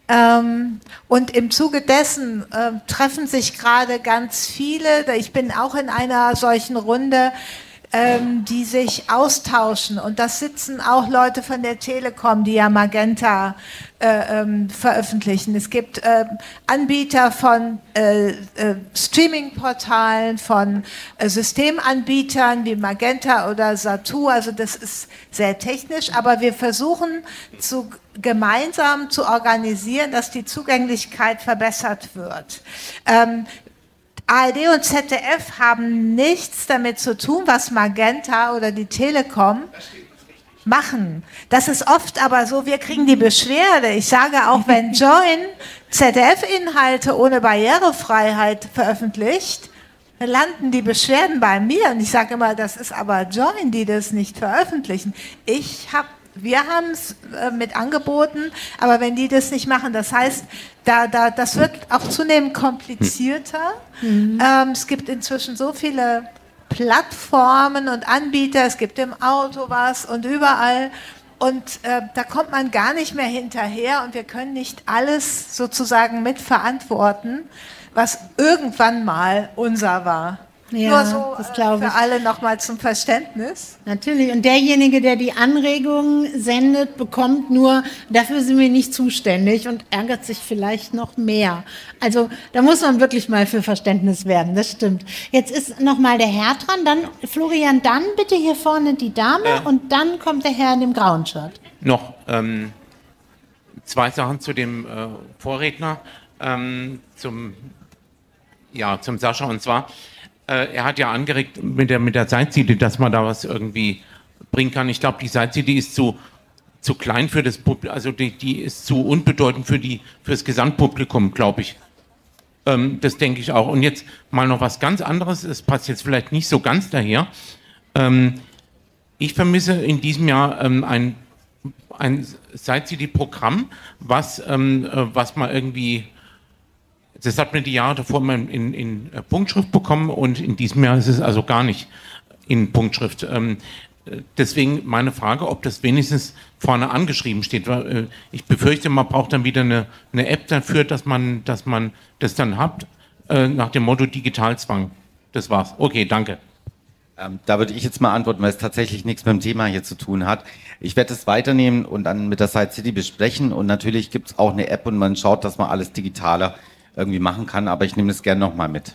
Und im Zuge dessen treffen sich gerade ganz viele, ich bin auch in einer solchen Runde, die sich austauschen. Und das sitzen auch Leute von der Telekom, die ja Magenta veröffentlichen. Es gibt Anbieter von Streaming-Portalen, von Systemanbietern wie Magenta oder Satu. Also das ist sehr technisch, aber wir versuchen gemeinsam zu organisieren, dass die Zugänglichkeit verbessert wird. ARD und ZDF haben nichts damit zu tun, was Magenta oder die Telekom machen. Das ist oft aber so, wir kriegen die Beschwerde. Ich sage auch, wenn Join ZDF-Inhalte ohne Barrierefreiheit veröffentlicht, dann landen die Beschwerden bei mir. Und ich sage immer, das ist aber Join, die das nicht veröffentlichen. Wir haben es mit angeboten, aber wenn die das nicht machen, das heißt, das wird auch zunehmend komplizierter. Es gibt inzwischen so viele Plattformen und Anbieter, es gibt im Auto was und überall. Und da kommt man gar nicht mehr hinterher und wir können nicht alles sozusagen mitverantworten, was irgendwann mal unser war. Ja, nur so das glaube ich. für alle nochmal zum Verständnis. Natürlich. Und derjenige, der die Anregungen sendet, bekommt nur, dafür sind wir nicht zuständig und ärgert sich vielleicht noch mehr. Also da muss man wirklich mal für Verständnis werben, das stimmt. Jetzt ist nochmal der Herr dran, dann Florian, dann bitte hier vorne die Dame und dann kommt der Herr in dem grauen Shirt. Noch zwei Sachen zu dem Vorredner, zum Sascha, und zwar, er hat ja angeregt mit der Side-CD, dass man da was irgendwie bringen kann. Ich glaube, die Side-CD ist zu klein für das Publikum, also die ist zu unbedeutend für das Gesamtpublikum, glaube ich. Das denke ich auch. Und jetzt mal noch was ganz anderes, es passt jetzt vielleicht nicht so ganz daher. Ich vermisse in diesem Jahr ein Side-CD-Programm, was mal irgendwie... Das hat mir die Jahre davor mal in Punktschrift bekommen und in diesem Jahr ist es also gar nicht in Punktschrift. Deswegen meine Frage, ob das wenigstens vorne angeschrieben steht. Ich befürchte, man braucht dann wieder eine App dafür, dass man das dann hat, nach dem Motto Digitalzwang. Das war's. Okay, danke. Da würde ich jetzt mal antworten, weil es tatsächlich nichts mit dem Thema hier zu tun hat. Ich werde es weiternehmen und dann mit der Side-CD besprechen, und natürlich gibt es auch eine App und man schaut, dass man alles digitaler irgendwie machen kann, aber ich nehme das gerne nochmal mit.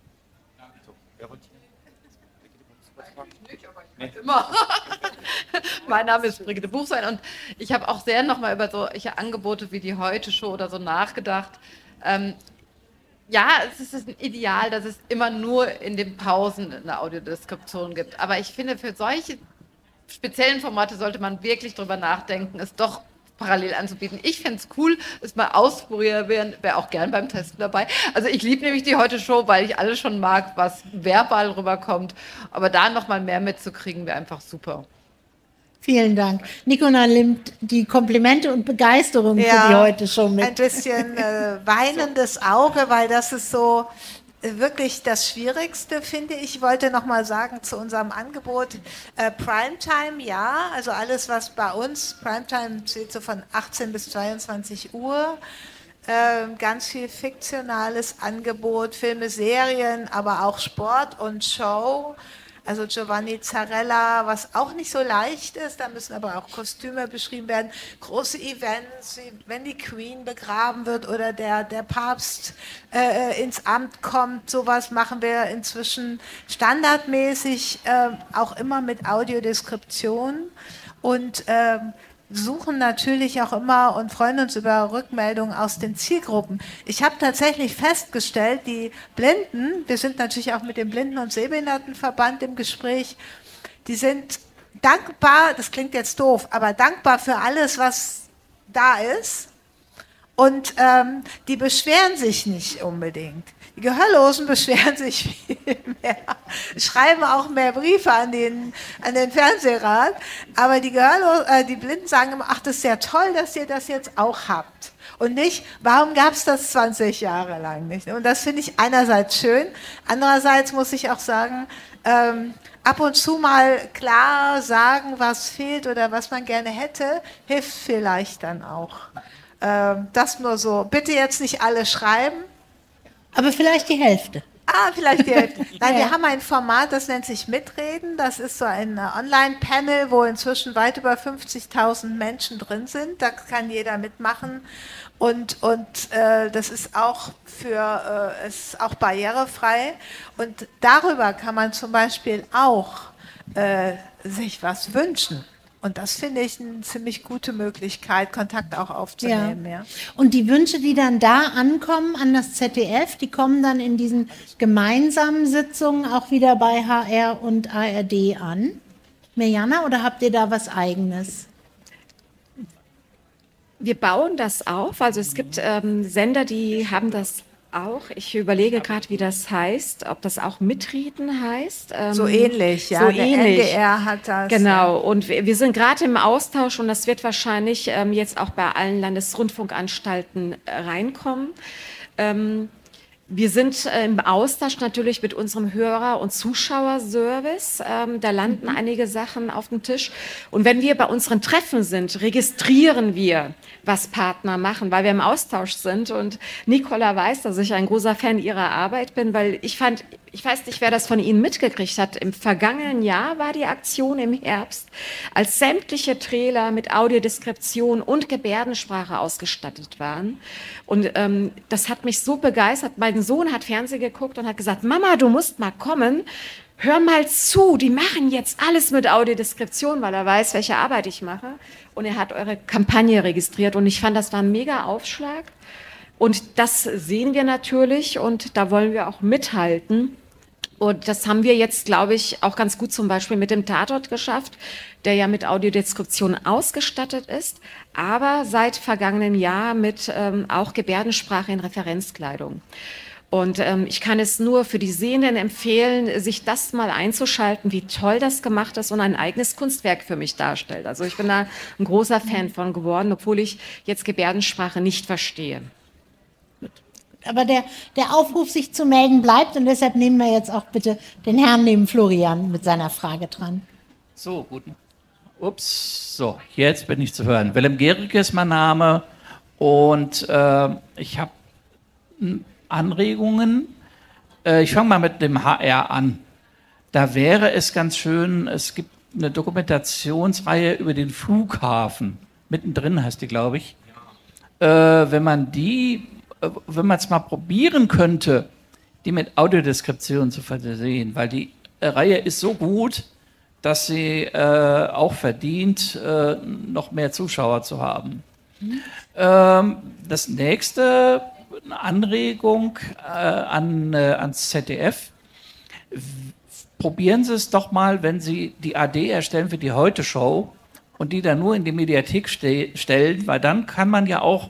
Immer. Mein Name ist Brigitte Buchsein und ich habe auch sehr nochmal über solche Angebote wie die Heute-Show oder so nachgedacht. Ja, es ist ein Ideal, dass es immer nur in den Pausen eine Audiodeskription gibt. Aber ich finde, für solche speziellen Formate sollte man wirklich drüber nachdenken, es doch parallel anzubieten. Ich fände es cool, es mal ausprobieren, wäre auch gern beim Testen dabei. Also ich liebe nämlich die Heute-Show, weil ich alles schon mag, was verbal rüberkommt. Aber da nochmal mehr mitzukriegen, wäre einfach super. Vielen Dank. Nicola nimmt die Komplimente und Begeisterung für die Heute-Show mit. Ein bisschen weinendes Auge, weil das ist so wirklich das Schwierigste, finde ich. Ich wollte noch mal sagen zu unserem Angebot Primetime, ja, also alles, was bei uns, Primetime steht so von 18 bis 22 Uhr, ganz viel fiktionales Angebot, Filme, Serien, aber auch Sport und Show. Also Giovanni Zarella, was auch nicht so leicht ist, da müssen aber auch Kostüme beschrieben werden. Große Events, wenn die Queen begraben wird oder der Papst ins Amt kommt, sowas machen wir inzwischen standardmäßig, auch immer mit Audiodeskription und suchen natürlich auch immer und freuen uns über Rückmeldungen aus den Zielgruppen. Ich habe tatsächlich festgestellt, die Blinden, wir sind natürlich auch mit dem Blinden- und Sehbehindertenverband im Gespräch, die sind dankbar, das klingt jetzt doof, aber dankbar für alles, was da ist und die beschweren sich nicht unbedingt. Die Gehörlosen beschweren sich viel mehr, schreiben auch mehr Briefe an den Fernsehrat, aber die Blinden sagen immer, ach, das ist ja toll, dass ihr das jetzt auch habt. Und nicht, warum gab es das 20 Jahre lang nicht? Und das finde ich einerseits schön, andererseits muss ich auch sagen, ab und zu mal klar sagen, was fehlt oder was man gerne hätte, hilft vielleicht dann auch. Das nur so. Bitte jetzt nicht alle schreiben. Aber vielleicht die Hälfte. Vielleicht die Hälfte. Nein, wir haben ein Format, das nennt sich Mitreden. Das ist so ein Online-Panel, wo inzwischen weit über 50.000 Menschen drin sind. Da kann jeder mitmachen. Und das ist auch ist auch barrierefrei. Und darüber kann man zum Beispiel auch sich was wünschen. Und das finde ich eine ziemlich gute Möglichkeit, Kontakt auch aufzunehmen. Ja. Und die Wünsche, die dann da ankommen an das ZDF, die kommen dann in diesen gemeinsamen Sitzungen auch wieder bei HR und ARD an. Mirjana, oder habt ihr da was Eigenes? Wir bauen das auf. Also es gibt Sender, die haben das auch. Ich überlege gerade, wie das heißt, ob das auch Mitreden heißt. So ähnlich, ja. So der ähnlich. NDR hat das. Genau, und wir sind gerade im Austausch und das wird wahrscheinlich jetzt auch bei allen Landesrundfunkanstalten reinkommen. Wir sind im Austausch natürlich mit unserem Hörer- und Zuschauerservice. Da landen einige Sachen auf dem Tisch. Und wenn wir bei unseren Treffen sind, registrieren wir, was Partner machen, weil wir im Austausch sind. Und Nicola weiß, dass ich ein großer Fan ihrer Arbeit bin, weil ich weiß nicht, wer das von Ihnen mitgekriegt hat. Im vergangenen Jahr war die Aktion im Herbst, als sämtliche Trailer mit Audiodeskription und Gebärdensprache ausgestattet waren. Und das hat mich so begeistert. Mein Sohn hat Fernsehen geguckt und hat gesagt, Mama, du musst mal kommen. Hör mal zu, die machen jetzt alles mit Audiodeskription, weil er weiß, welche Arbeit ich mache. Und er hat eure Kampagne registriert und ich fand, das war ein mega Aufschlag. Und das sehen wir natürlich und da wollen wir auch mithalten. Und das haben wir jetzt, glaube ich, auch ganz gut zum Beispiel mit dem Tatort geschafft, der ja mit Audiodeskription ausgestattet ist, aber seit vergangenem Jahr mit auch Gebärdensprache in Referenzkleidung. Und ich kann es nur für die Sehenden empfehlen, sich das mal einzuschalten, wie toll das gemacht ist und ein eigenes Kunstwerk für mich darstellt. Also ich bin da ein großer Fan von geworden, obwohl ich jetzt Gebärdensprache nicht verstehe. Aber der Aufruf, sich zu melden, bleibt und deshalb nehmen wir jetzt auch bitte den Herrn neben Florian mit seiner Frage dran. So, gut. Ups, so, jetzt bin ich zu hören. Willem Gericke ist mein Name und ich habe Anregungen. Ich fange mal mit dem HR an. Da wäre es ganz schön, es gibt eine Dokumentationsreihe über den Flughafen. Mittendrin heißt die, glaube ich. Wenn man es mal probieren könnte, die mit Audiodeskription zu versehen, weil die Reihe ist so gut, dass sie auch verdient, noch mehr Zuschauer zu haben. Das nächste, eine Anregung ans ZDF. Probieren Sie es doch mal, wenn Sie die AD erstellen für die Heute-Show und die dann nur in die Mediathek stellen, weil dann kann man ja auch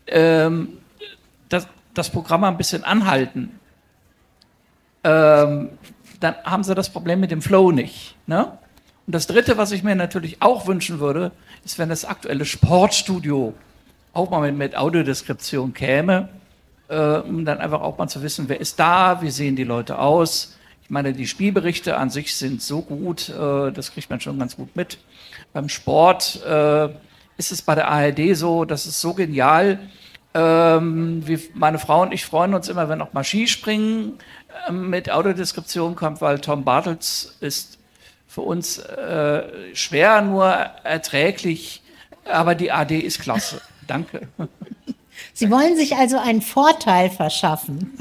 das Programm mal ein bisschen anhalten. Dann haben Sie das Problem mit dem Flow nicht. Ne? Und das Dritte, was ich mir natürlich auch wünschen würde, ist, wenn das aktuelle Sportstudio auch mal mit Audiodeskription käme, um dann einfach auch mal zu wissen, wer ist da, wie sehen die Leute aus. Ich meine, die Spielberichte an sich sind so gut, das kriegt man schon ganz gut mit. Beim Sport ist es bei der ARD so, das ist so genial. Wie meine Frau und ich freuen uns immer, wenn auch mal Skispringen mit Audiodeskription kommt, weil Tom Bartels ist für uns schwer, nur erträglich, aber die ARD ist klasse. Danke. Sie wollen sich also einen Vorteil verschaffen.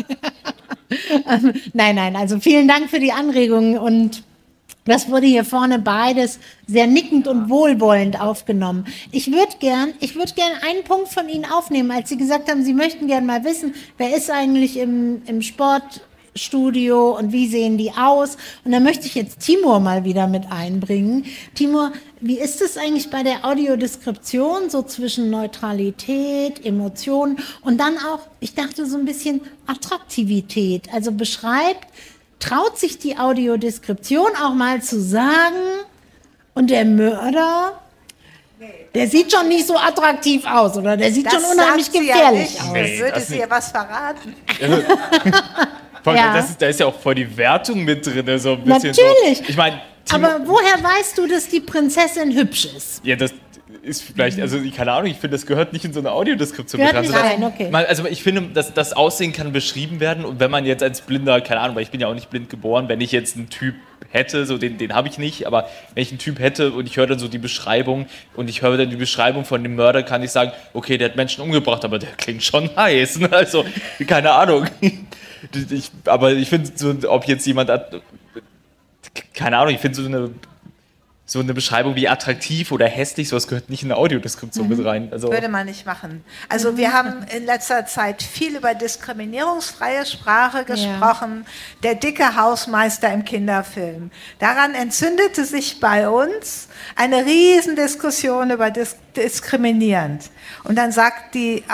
Nein, also vielen Dank für die Anregungen und das wurde hier vorne beides sehr nickend und wohlwollend aufgenommen. Ich würde gern einen Punkt von Ihnen aufnehmen, als Sie gesagt haben, Sie möchten gern mal wissen, wer ist eigentlich im Sportstudio und wie sehen die aus? Und da möchte ich jetzt Timur mal wieder mit einbringen. Timur, wie ist es eigentlich bei der Audiodeskription, so zwischen Neutralität, Emotionen und dann auch, ich dachte so ein bisschen Attraktivität, also traut sich die Audiodeskription auch mal zu sagen, und der Mörder, der sieht schon nicht so attraktiv aus, oder der sieht schon unheimlich gefährlich aus. Nee, würde sie ja was verraten. Ja. Da ist ja auch voll die Wertung mit drin. So ein bisschen natürlich. So. Ich meine, aber woher weißt du, dass die Prinzessin hübsch ist? Ja, das ist vielleicht, also keine Ahnung, ich finde, das gehört nicht in so eine Audiodeskription mit rein. Okay. Also ich finde, das Aussehen kann beschrieben werden und wenn man jetzt als Blinder, keine Ahnung, weil ich bin ja auch nicht blind geboren, wenn ich jetzt einen Typ hätte, so den habe ich nicht, aber wenn ich einen Typ hätte und ich höre dann so die Beschreibung und ich höre dann die Beschreibung von dem Mörder, kann ich sagen, okay, der hat Menschen umgebracht, aber der klingt schon heiß, ne? Also keine Ahnung. Aber ich finde, so, ob jetzt jemand, keine Ahnung, ich finde so eine Beschreibung wie attraktiv oder hässlich, sowas gehört nicht in eine Audiodeskription mit rein. Also würde man nicht machen. Also wir haben in letzter Zeit viel über diskriminierungsfreie Sprache gesprochen. Ja. Der dicke Hausmeister im Kinderfilm. Daran entzündete sich bei uns eine Riesendiskussion über diskriminierend. Und dann sagt die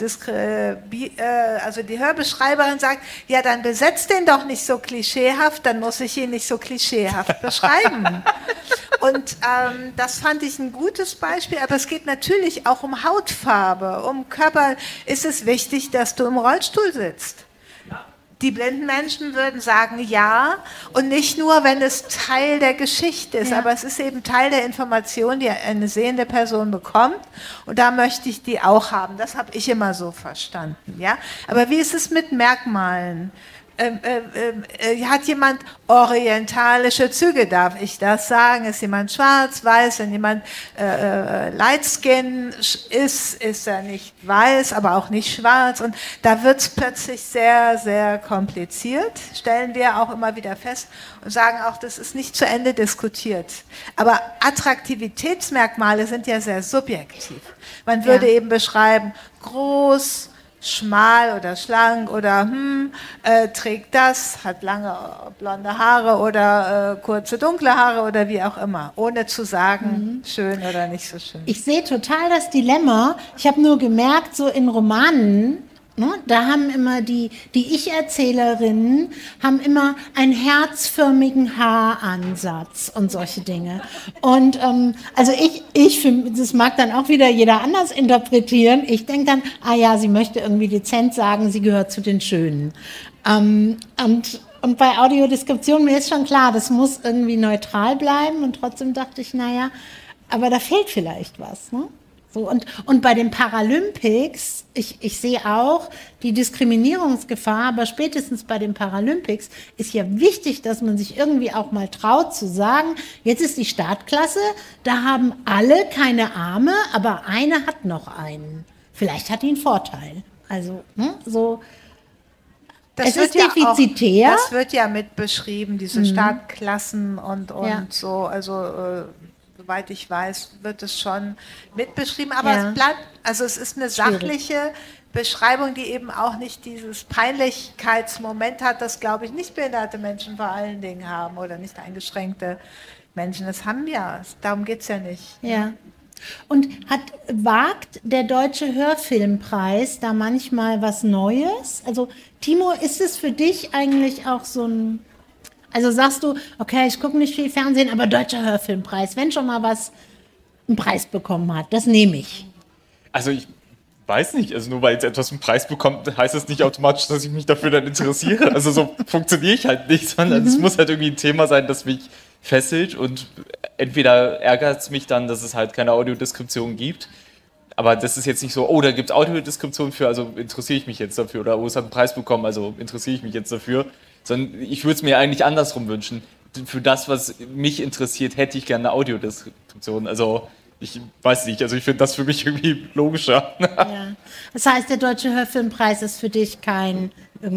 also die Hörbeschreiberin sagt, ja, dann besetzt den doch nicht so klischeehaft, dann muss ich ihn nicht so klischeehaft beschreiben. Und das fand ich ein gutes Beispiel, aber es geht natürlich auch um Hautfarbe, um Körper. Ist es wichtig, dass du im Rollstuhl sitzt? Die blinden Menschen würden sagen, ja, und nicht nur, wenn es Teil der Geschichte ist, aber es ist eben Teil der Information, die eine sehende Person bekommt, und da möchte ich die auch haben. Das habe ich immer so verstanden, ja. Aber wie ist es mit Merkmalen? Hat jemand orientalische Züge, darf ich das sagen? Ist jemand schwarz, weiß? Wenn jemand light skin ist er nicht weiß, aber auch nicht schwarz. Und da wird es plötzlich sehr, sehr kompliziert, stellen wir auch immer wieder fest und sagen auch, das ist nicht zu Ende diskutiert. Aber Attraktivitätsmerkmale sind ja sehr subjektiv. Man würde eben beschreiben, groß, schmal oder schlank oder trägt das, hat lange blonde Haare oder kurze dunkle Haare oder wie auch immer, ohne zu sagen, schön oder nicht so schön. Ich sehe total das Dilemma. Ich habe nur gemerkt, so in Romanen, ne, da haben immer die Ich-Erzählerinnen haben immer einen herzförmigen Haaransatz und solche Dinge. Und also ich finde, das mag dann auch wieder jeder anders interpretieren. Ich denke dann, ja, sie möchte irgendwie dezent sagen, sie gehört zu den Schönen. Und bei Audiodeskription, mir ist schon klar, das muss irgendwie neutral bleiben. Und trotzdem dachte ich, naja, aber da fehlt vielleicht was, ne? So, und bei den Paralympics, ich sehe auch die Diskriminierungsgefahr, aber spätestens bei den Paralympics ist ja wichtig, dass man sich irgendwie auch mal traut zu sagen, jetzt ist die Startklasse, da haben alle keine Arme, aber eine hat noch einen. Vielleicht hat die einen Vorteil. Also, so. Es ist defizitär. Das wird ja mit beschrieben, diese Startklassen und so, also soweit ich weiß, wird es schon mitbeschrieben, aber es bleibt, also es ist eine sachliche Beschreibung, die eben auch nicht dieses Peinlichkeitsmoment hat, das, glaube ich, nicht behinderte Menschen vor allen Dingen haben oder nicht eingeschränkte Menschen. Das haben ja, darum geht es ja nicht. Ja. Und wagt der Deutsche Hörfilmpreis da manchmal was Neues? Also Timo, ist es für dich eigentlich auch so ein Also sagst du, okay, ich gucke nicht viel Fernsehen, aber Deutscher Hörfilmpreis, wenn schon mal was einen Preis bekommen hat, das nehme ich. Also ich weiß nicht, also nur weil jetzt etwas einen Preis bekommt, heißt das nicht automatisch, dass ich mich dafür dann interessiere. Also so funktioniere ich halt nicht, sondern es muss halt irgendwie ein Thema sein, das mich fesselt und entweder ärgert es mich dann, dass es halt keine Audiodeskription gibt, aber das ist jetzt nicht so, oh, da gibt es Audiodeskription für, also interessiere ich mich jetzt dafür, oder oh, es hat einen Preis bekommen, also interessiere ich mich jetzt dafür, sondern ich würde es mir eigentlich andersrum wünschen. Für das, was mich interessiert, hätte ich gerne eine Audiodeskription, also ich weiß nicht, also ich finde das für mich irgendwie logischer. Ja. Das heißt, der Deutsche Hörfilmpreis ist für dich keine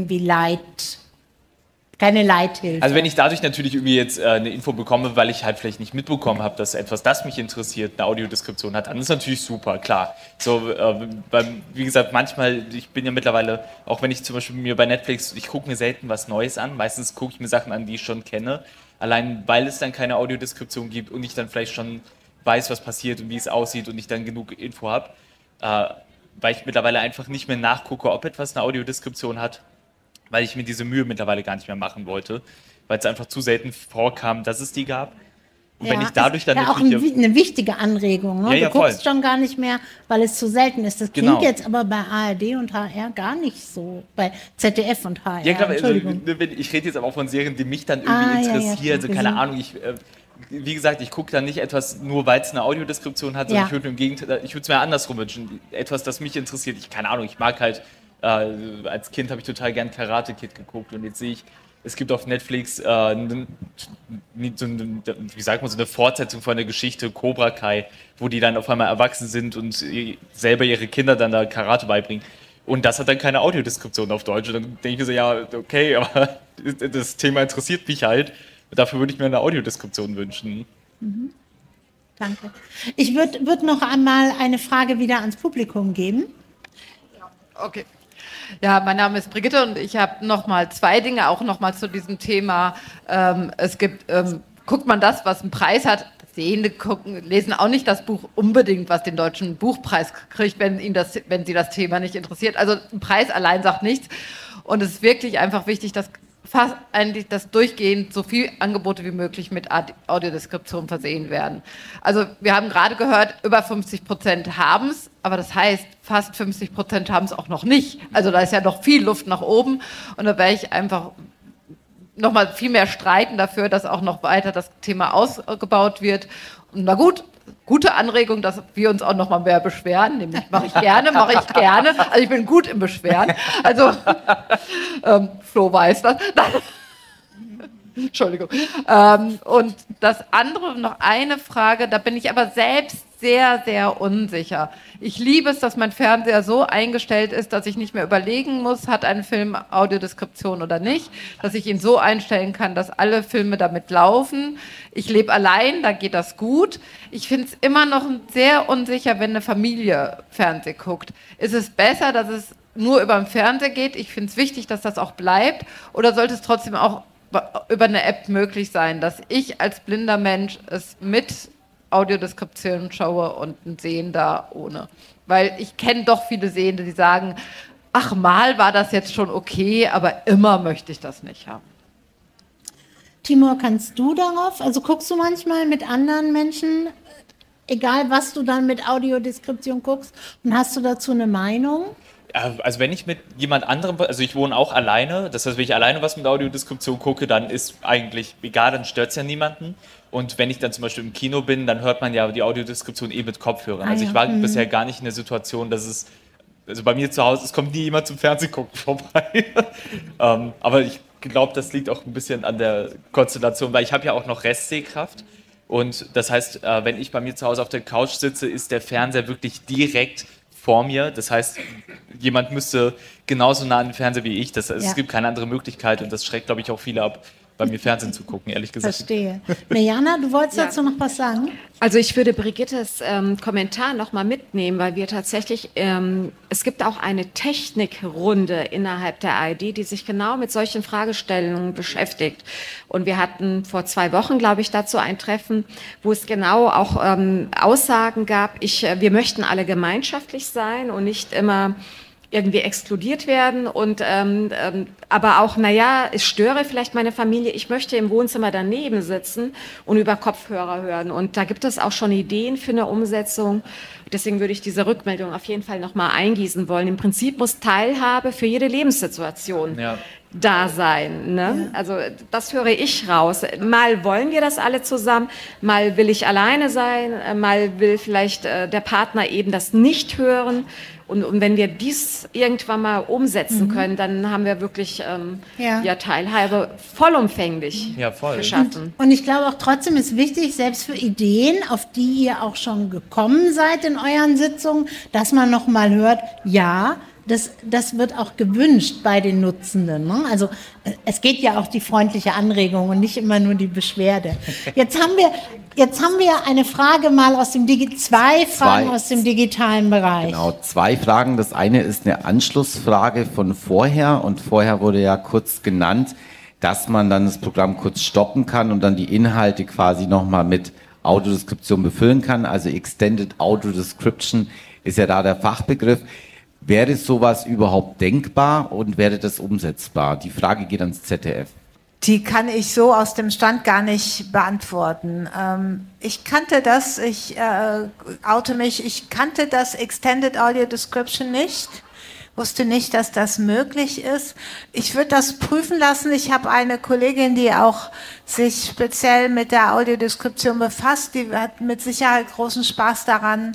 Leithilfe. Also wenn ich dadurch natürlich irgendwie jetzt eine Info bekomme, weil ich halt vielleicht nicht mitbekommen habe, dass etwas, das mich interessiert, eine Audiodeskription hat, dann ist natürlich super, klar. So, weil, wie gesagt, manchmal, ich bin ja mittlerweile, auch wenn ich zum Beispiel mir bei Netflix, ich gucke mir selten was Neues an, meistens gucke ich mir Sachen an, die ich schon kenne, allein weil es dann keine Audiodeskription gibt und ich dann vielleicht schon weiß, was passiert und wie es aussieht und ich dann genug Info habe, weil ich mittlerweile einfach nicht mehr nachgucke, ob etwas eine Audiodeskription hat, weil ich mir diese Mühe mittlerweile gar nicht mehr machen wollte, weil es einfach zu selten vorkam, dass es die gab. Und wenn ich dadurch dann auch eine wichtige Anregung. Ne? Ja, du guckst schon gar nicht mehr, weil es zu selten ist. Das klingt jetzt aber bei ARD und HR gar nicht so. Bei ZDF und HR. Ja, klar, Entschuldigung. also, ich rede jetzt aber auch von Serien, die mich dann irgendwie interessieren. Also keine Ahnung, wie gesagt, ich gucke dann nicht etwas nur, weil es eine Audiodeskription hat, sondern ich würde im Gegenteil, ich würde es mir andersrum wünschen. Etwas, das mich interessiert. Keine Ahnung, ich mag halt, als Kind habe ich total gern Karate Kid geguckt und jetzt sehe ich, es gibt auf Netflix so eine Fortsetzung von der Geschichte Cobra Kai, wo die dann auf einmal erwachsen sind und selber ihre Kinder dann da Karate beibringen. Und das hat dann keine Audiodeskription auf Deutsch. Und dann denke ich mir so, ja, okay, aber das Thema interessiert mich halt. Dafür würde ich mir eine Audiodeskription wünschen. Mhm. Danke. Ich würd noch einmal eine Frage wieder ans Publikum geben. Okay. Ja, mein Name ist Brigitte und ich habe noch mal zwei Dinge, auch noch mal zu diesem Thema. Es gibt, guckt man das, was einen Preis hat, Sehende lesen auch nicht das Buch unbedingt, was den Deutschen Buchpreis kriegt, wenn sie das Thema nicht interessiert. Also ein Preis allein sagt nichts. Und es ist wirklich einfach wichtig, dass fast eigentlich das durchgehend so viel Angebote wie möglich mit Audiodeskription versehen werden. Also wir haben gerade gehört, über 50% haben es, aber das heißt, fast 50% haben es auch noch nicht. Also da ist ja noch viel Luft nach oben und da werde ich einfach noch mal viel mehr streiten dafür, dass auch noch weiter das Thema ausgebaut wird. Und na gut, gute Anregung, dass wir uns auch noch mal mehr beschweren, nämlich mache ich gerne. Also ich bin gut im Beschweren. Also Flo weiß das. Entschuldigung. Und das andere, noch eine Frage, da bin ich aber selbst sehr, sehr unsicher. Ich liebe es, dass mein Fernseher so eingestellt ist, dass ich nicht mehr überlegen muss, hat ein Film Audiodeskription oder nicht, dass ich ihn so einstellen kann, dass alle Filme damit laufen. Ich lebe allein, da geht das gut. Ich finde es immer noch sehr unsicher, wenn eine Familie Fernsehen guckt. Ist es besser, dass es nur über den Fernseher geht? Ich finde es wichtig, dass das auch bleibt. Oder sollte es trotzdem auch über eine App möglich sein, dass ich als blinder Mensch es mit Audiodeskription schaue und ein Sehender ohne? Weil ich kenne doch viele Sehende, die sagen, ach, mal war das jetzt schon okay, aber immer möchte ich das nicht haben. Timur, kannst du darauf, also guckst du manchmal mit anderen Menschen, egal was du dann mit Audiodeskription guckst, und hast du dazu eine Meinung? Also wenn ich mit jemand anderem, also ich wohne auch alleine, das heißt, wenn ich alleine was mit Audiodeskription gucke, dann ist eigentlich egal, dann stört es ja niemanden. Und wenn ich dann zum Beispiel im Kino bin, dann hört man ja die Audiodeskription mit Kopfhörern. Also ich war bisher gar nicht in der Situation, dass es, also bei mir zu Hause, es kommt nie jemand zum Fernsehgucken vorbei. Aber ich glaube, das liegt auch ein bisschen an der Konstellation, weil ich habe ja auch noch Restsehkraft. Und das heißt, wenn ich bei mir zu Hause auf der Couch sitze, ist der Fernseher wirklich direkt vor mir. Das heißt, jemand müsste genauso nah an den Fernseher wie ich. Es gibt keine andere Möglichkeit und das schreckt, glaube ich, auch viele ab, bei mir Fernsehen zu gucken, ehrlich gesagt. Verstehe. Mirjana, du wolltest dazu noch was sagen? Also ich würde Brigittes Kommentar noch mal mitnehmen, weil wir tatsächlich, es gibt auch eine Technikrunde innerhalb der ARD, die sich genau mit solchen Fragestellungen beschäftigt. Und wir hatten vor 2 Wochen, glaube ich, dazu ein Treffen, wo es genau auch Aussagen gab, wir möchten alle gemeinschaftlich sein und nicht immer irgendwie exkludiert werden und aber auch, naja, es störe vielleicht meine Familie, ich möchte im Wohnzimmer daneben sitzen und über Kopfhörer hören. Und da gibt es auch schon Ideen für eine Umsetzung. Deswegen würde ich diese Rückmeldung auf jeden Fall nochmal eingießen wollen. Im Prinzip muss Teilhabe für jede Lebenssituation da sein. Ne? Ja. Also das höre ich raus. Mal wollen wir das alle zusammen, mal will ich alleine sein, mal will vielleicht der Partner eben das nicht hören. Und wenn wir dies irgendwann mal umsetzen können, dann haben wir wirklich Teilhabe vollumfänglich geschaffen. Und ich glaube auch trotzdem ist wichtig, selbst für Ideen, auf die ihr auch schon gekommen seid in euren Sitzungen, dass man noch mal hört, das wird auch gewünscht bei den Nutzenden. Ne? Also es geht ja auch die freundliche Anregung und nicht immer nur die Beschwerde. Jetzt haben wir eine Frage mal aus dem zwei Fragen aus dem digitalen Bereich. Genau, 2 Fragen. Das eine ist eine Anschlussfrage von vorher und vorher wurde ja kurz genannt, dass man dann das Programm kurz stoppen kann und dann die Inhalte quasi nochmal mit Audiodeskription befüllen kann. Also Extended Audio Description ist ja da der Fachbegriff. Wäre sowas überhaupt denkbar und wäre das umsetzbar? Die Frage geht ans ZDF. Die kann ich so aus dem Stand gar nicht beantworten. Ich kannte das, ich oute mich, ich kannte das Extended Audio Description nicht, wusste nicht, dass das möglich ist. Ich würde das prüfen lassen. Ich habe eine Kollegin, die auch sich speziell mit der Audiodeskription befasst, die hat mit Sicherheit großen Spaß daran,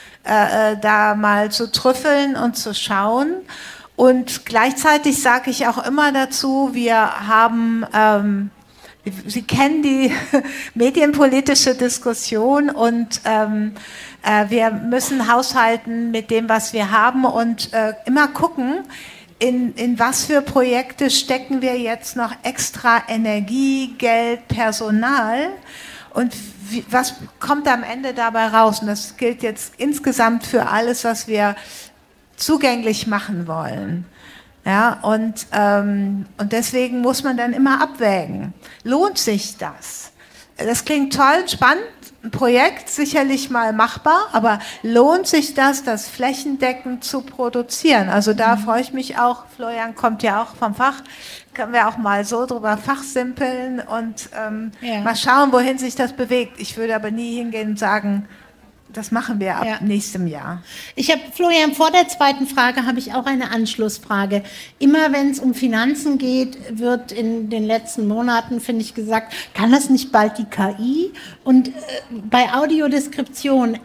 da mal zu trüffeln und zu schauen. Und gleichzeitig sage ich auch immer dazu, wir haben, Sie kennen die medienpolitische Diskussion und wir müssen haushalten mit dem, was wir haben und immer gucken, in was für Projekte stecken wir jetzt noch extra Energie, Geld, Personal und was kommt am Ende dabei raus? Und das gilt jetzt insgesamt für alles, was wir zugänglich machen wollen. Ja, und deswegen muss man dann immer abwägen. Lohnt sich das? Das klingt toll, spannend, ein Projekt, sicherlich mal machbar, aber lohnt sich das flächendeckend zu produzieren? Also da freue ich mich auch, Florian kommt ja auch vom Fach, können wir auch mal so drüber fachsimpeln und mal schauen, wohin sich das bewegt. Ich würde aber nie hingehen und sagen, das machen wir ab nächstem Jahr. Ich habe, Florian, vor der zweiten Frage habe ich auch eine Anschlussfrage. Immer wenn es um Finanzen geht, wird in den letzten Monaten, finde ich, gesagt, kann das nicht bald die KI? Und bei Audiodeskription,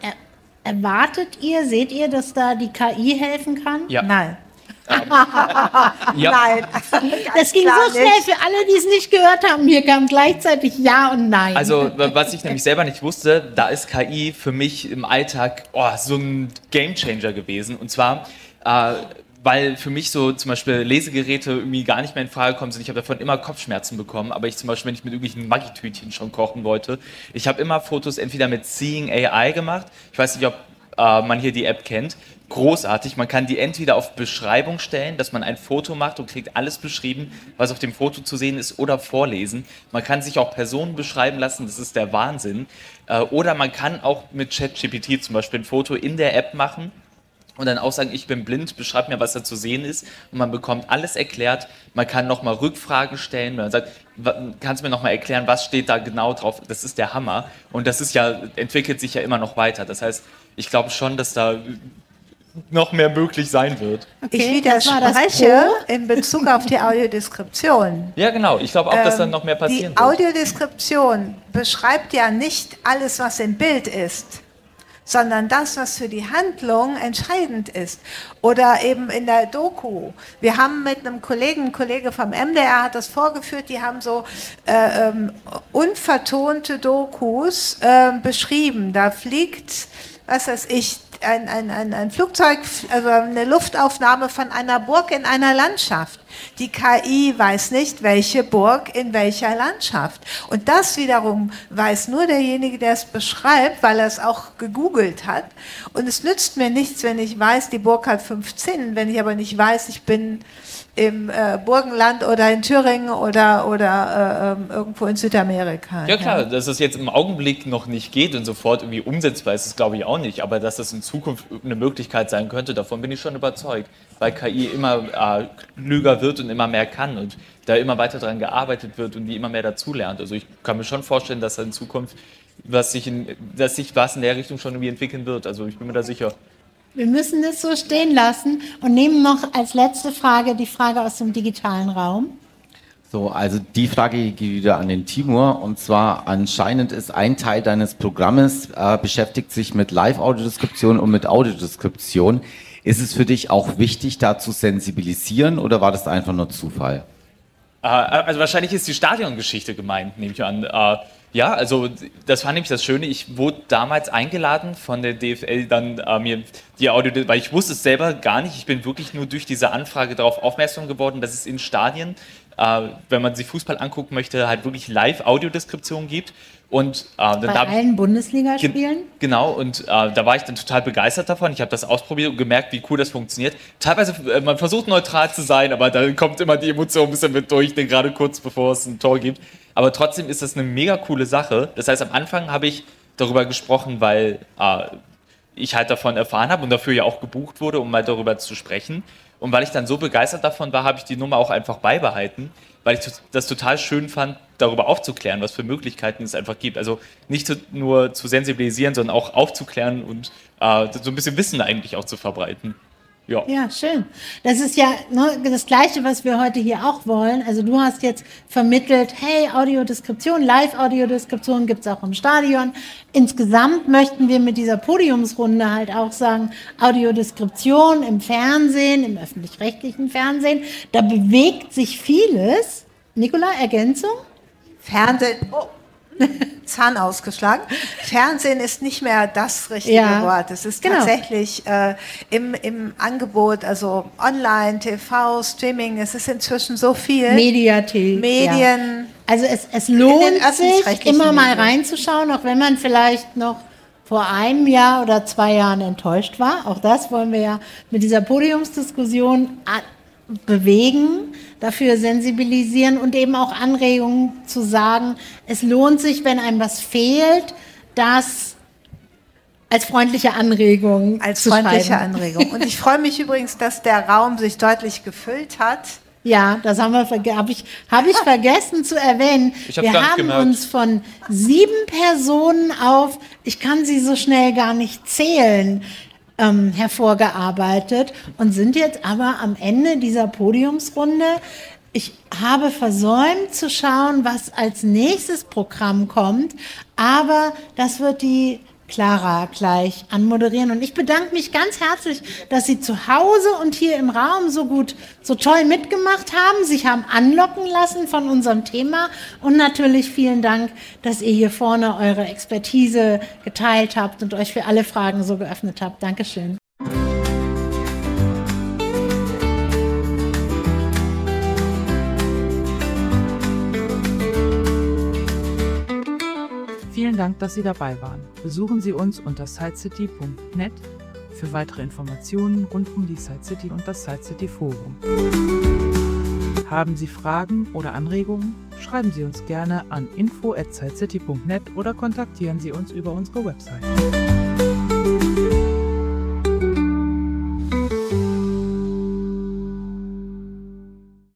seht ihr, dass da die KI helfen kann? Ja. Nein. Nein. Das ging so schnell für alle, die es nicht gehört haben. Hier kam gleichzeitig Ja und Nein. Also, was ich nämlich selber nicht wusste, da ist KI für mich im Alltag so ein Gamechanger gewesen. Und zwar, weil für mich so zum Beispiel Lesegeräte irgendwie gar nicht mehr in Frage gekommen sind. Ich habe davon immer Kopfschmerzen bekommen, aber ich zum Beispiel, wenn ich mit irgendwelchen Maggi-Tütchen schon kochen wollte, ich habe immer Fotos entweder mit Seeing AI gemacht. Ich weiß nicht, ob man hier die App kennt. Großartig. Man kann die entweder auf Beschreibung stellen, dass man ein Foto macht und kriegt alles beschrieben, was auf dem Foto zu sehen ist, oder vorlesen. Man kann sich auch Personen beschreiben lassen, das ist der Wahnsinn. Oder man kann auch mit ChatGPT zum Beispiel ein Foto in der App machen und dann auch sagen, ich bin blind, beschreib mir, was da zu sehen ist. Und man bekommt alles erklärt. Man kann nochmal Rückfragen stellen. Man sagt, kannst du mir nochmal erklären, was steht da genau drauf? Das ist der Hammer. Und das ist entwickelt sich ja immer noch weiter. Das heißt, ich glaube schon, dass da noch mehr möglich sein wird. Okay, ich widerspreche in Bezug auf die Audiodeskription. Ja, genau. Ich glaube auch, dass dann noch mehr passieren wird. Die Audiodeskription beschreibt ja nicht alles, was im Bild ist, sondern das, was für die Handlung entscheidend ist. Oder eben in der Doku. Wir haben mit einem Kollege vom MDR hat das vorgeführt, die haben so unvertonte Dokus beschrieben. Da fliegt, was weiß ich, ein Flugzeug, also eine Luftaufnahme von einer Burg in einer Landschaft. Die KI weiß nicht, welche Burg in welcher Landschaft. Und das wiederum weiß nur derjenige, der es beschreibt, weil er es auch gegoogelt hat. Und es nützt mir nichts, wenn ich weiß, die Burg hat 5 Zinnen, wenn ich aber nicht weiß, ich bin im Burgenland oder in Thüringen oder irgendwo in Südamerika. Ja klar, dass es jetzt im Augenblick noch nicht geht und sofort irgendwie umsetzbar ist, das glaube ich auch nicht. Aber dass das in Zukunft eine Möglichkeit sein könnte, davon bin ich schon überzeugt. Weil KI immer klüger wird und immer mehr kann und da immer weiter daran gearbeitet wird und die immer mehr dazulernt. Also ich kann mir schon vorstellen, dass in Zukunft was in der Richtung schon irgendwie entwickeln wird. Also ich bin mir da sicher. Wir müssen es so stehen lassen und nehmen noch als letzte Frage die Frage aus dem digitalen Raum. So, also die Frage geht wieder an den Timur, und zwar anscheinend ist ein Teil deines Programmes beschäftigt sich mit Live-Audiodeskription und mit Audiodeskription. Ist es für dich auch wichtig, da zu sensibilisieren, oder war das einfach nur Zufall? Also wahrscheinlich ist die Stadiongeschichte gemeint, nehme ich an. Ja, also das war nämlich das Schöne, ich wurde damals eingeladen von der DFL, dann mir die Audio, weil ich wusste es selber gar nicht, ich bin wirklich nur durch diese Anfrage darauf aufmerksam geworden, dass es in Stadien, wenn man sich Fußball angucken möchte, halt wirklich Live-Audiodeskription gibt. Und, bei allen Bundesligaspielen? Genau, und da war ich dann total begeistert davon. Ich habe das ausprobiert und gemerkt, wie cool das funktioniert. Teilweise, man versucht neutral zu sein, aber da kommt immer die Emotion ein bisschen mit durch, denn gerade kurz bevor es ein Tor gibt. Aber trotzdem ist das eine mega coole Sache. Das heißt, am Anfang habe ich darüber gesprochen, weil ich halt davon erfahren habe und dafür ja auch gebucht wurde, um mal darüber zu sprechen. Und weil ich dann so begeistert davon war, habe ich die Nummer auch einfach beibehalten, weil ich das total schön fand, darüber aufzuklären, was für Möglichkeiten es einfach gibt. Also nicht nur zu sensibilisieren, sondern auch aufzuklären und so ein bisschen Wissen eigentlich auch zu verbreiten. Ja. Ja, schön. Das ist ja das Gleiche, was wir heute hier auch wollen. Also du hast jetzt vermittelt, hey, Audiodeskription, Live-Audiodeskription gibt es auch im Stadion. Insgesamt möchten wir mit dieser Podiumsrunde halt auch sagen, Audiodeskription im Fernsehen, im öffentlich-rechtlichen Fernsehen, da bewegt sich vieles. Nicola, Ergänzung? Fernsehen, Zahn ausgeschlagen. Fernsehen ist nicht mehr das richtige Wort. Es ist tatsächlich im Angebot, also online, TV, Streaming, es ist inzwischen so viel. Medien. Ja. Also es lohnt sich, immer mal reinzuschauen, auch wenn man vielleicht noch vor einem Jahr oder 2 Jahren enttäuscht war. Auch das wollen wir ja mit dieser Podiumsdiskussion bewegen, dafür sensibilisieren und eben auch Anregungen zu sagen, es lohnt sich, wenn einem was fehlt, das als freundliche Anregung zu schreiben. Und ich freue mich übrigens, dass der Raum sich deutlich gefüllt hat. Ja, das habe ich vergessen zu erwähnen. Wir haben uns von 7 Personen auf, ich kann sie so schnell gar nicht zählen, hervorgearbeitet und sind jetzt aber am Ende dieser Podiumsrunde. Ich habe versäumt zu schauen, was als nächstes Programm kommt, aber das wird die Clara gleich anmoderieren. Und ich bedanke mich ganz herzlich, dass Sie zu Hause und hier im Raum so toll mitgemacht haben, sich haben anlocken lassen von unserem Thema. Und natürlich vielen Dank, dass ihr hier vorne eure Expertise geteilt habt und euch für alle Fragen so geöffnet habt. Dankeschön. Vielen Dank, dass Sie dabei waren. Besuchen Sie uns unter sidecity.net für weitere Informationen rund um die Side City und das Side City Forum. Haben Sie Fragen oder Anregungen? Schreiben Sie uns gerne an info@sidecity.net oder kontaktieren Sie uns über unsere Website.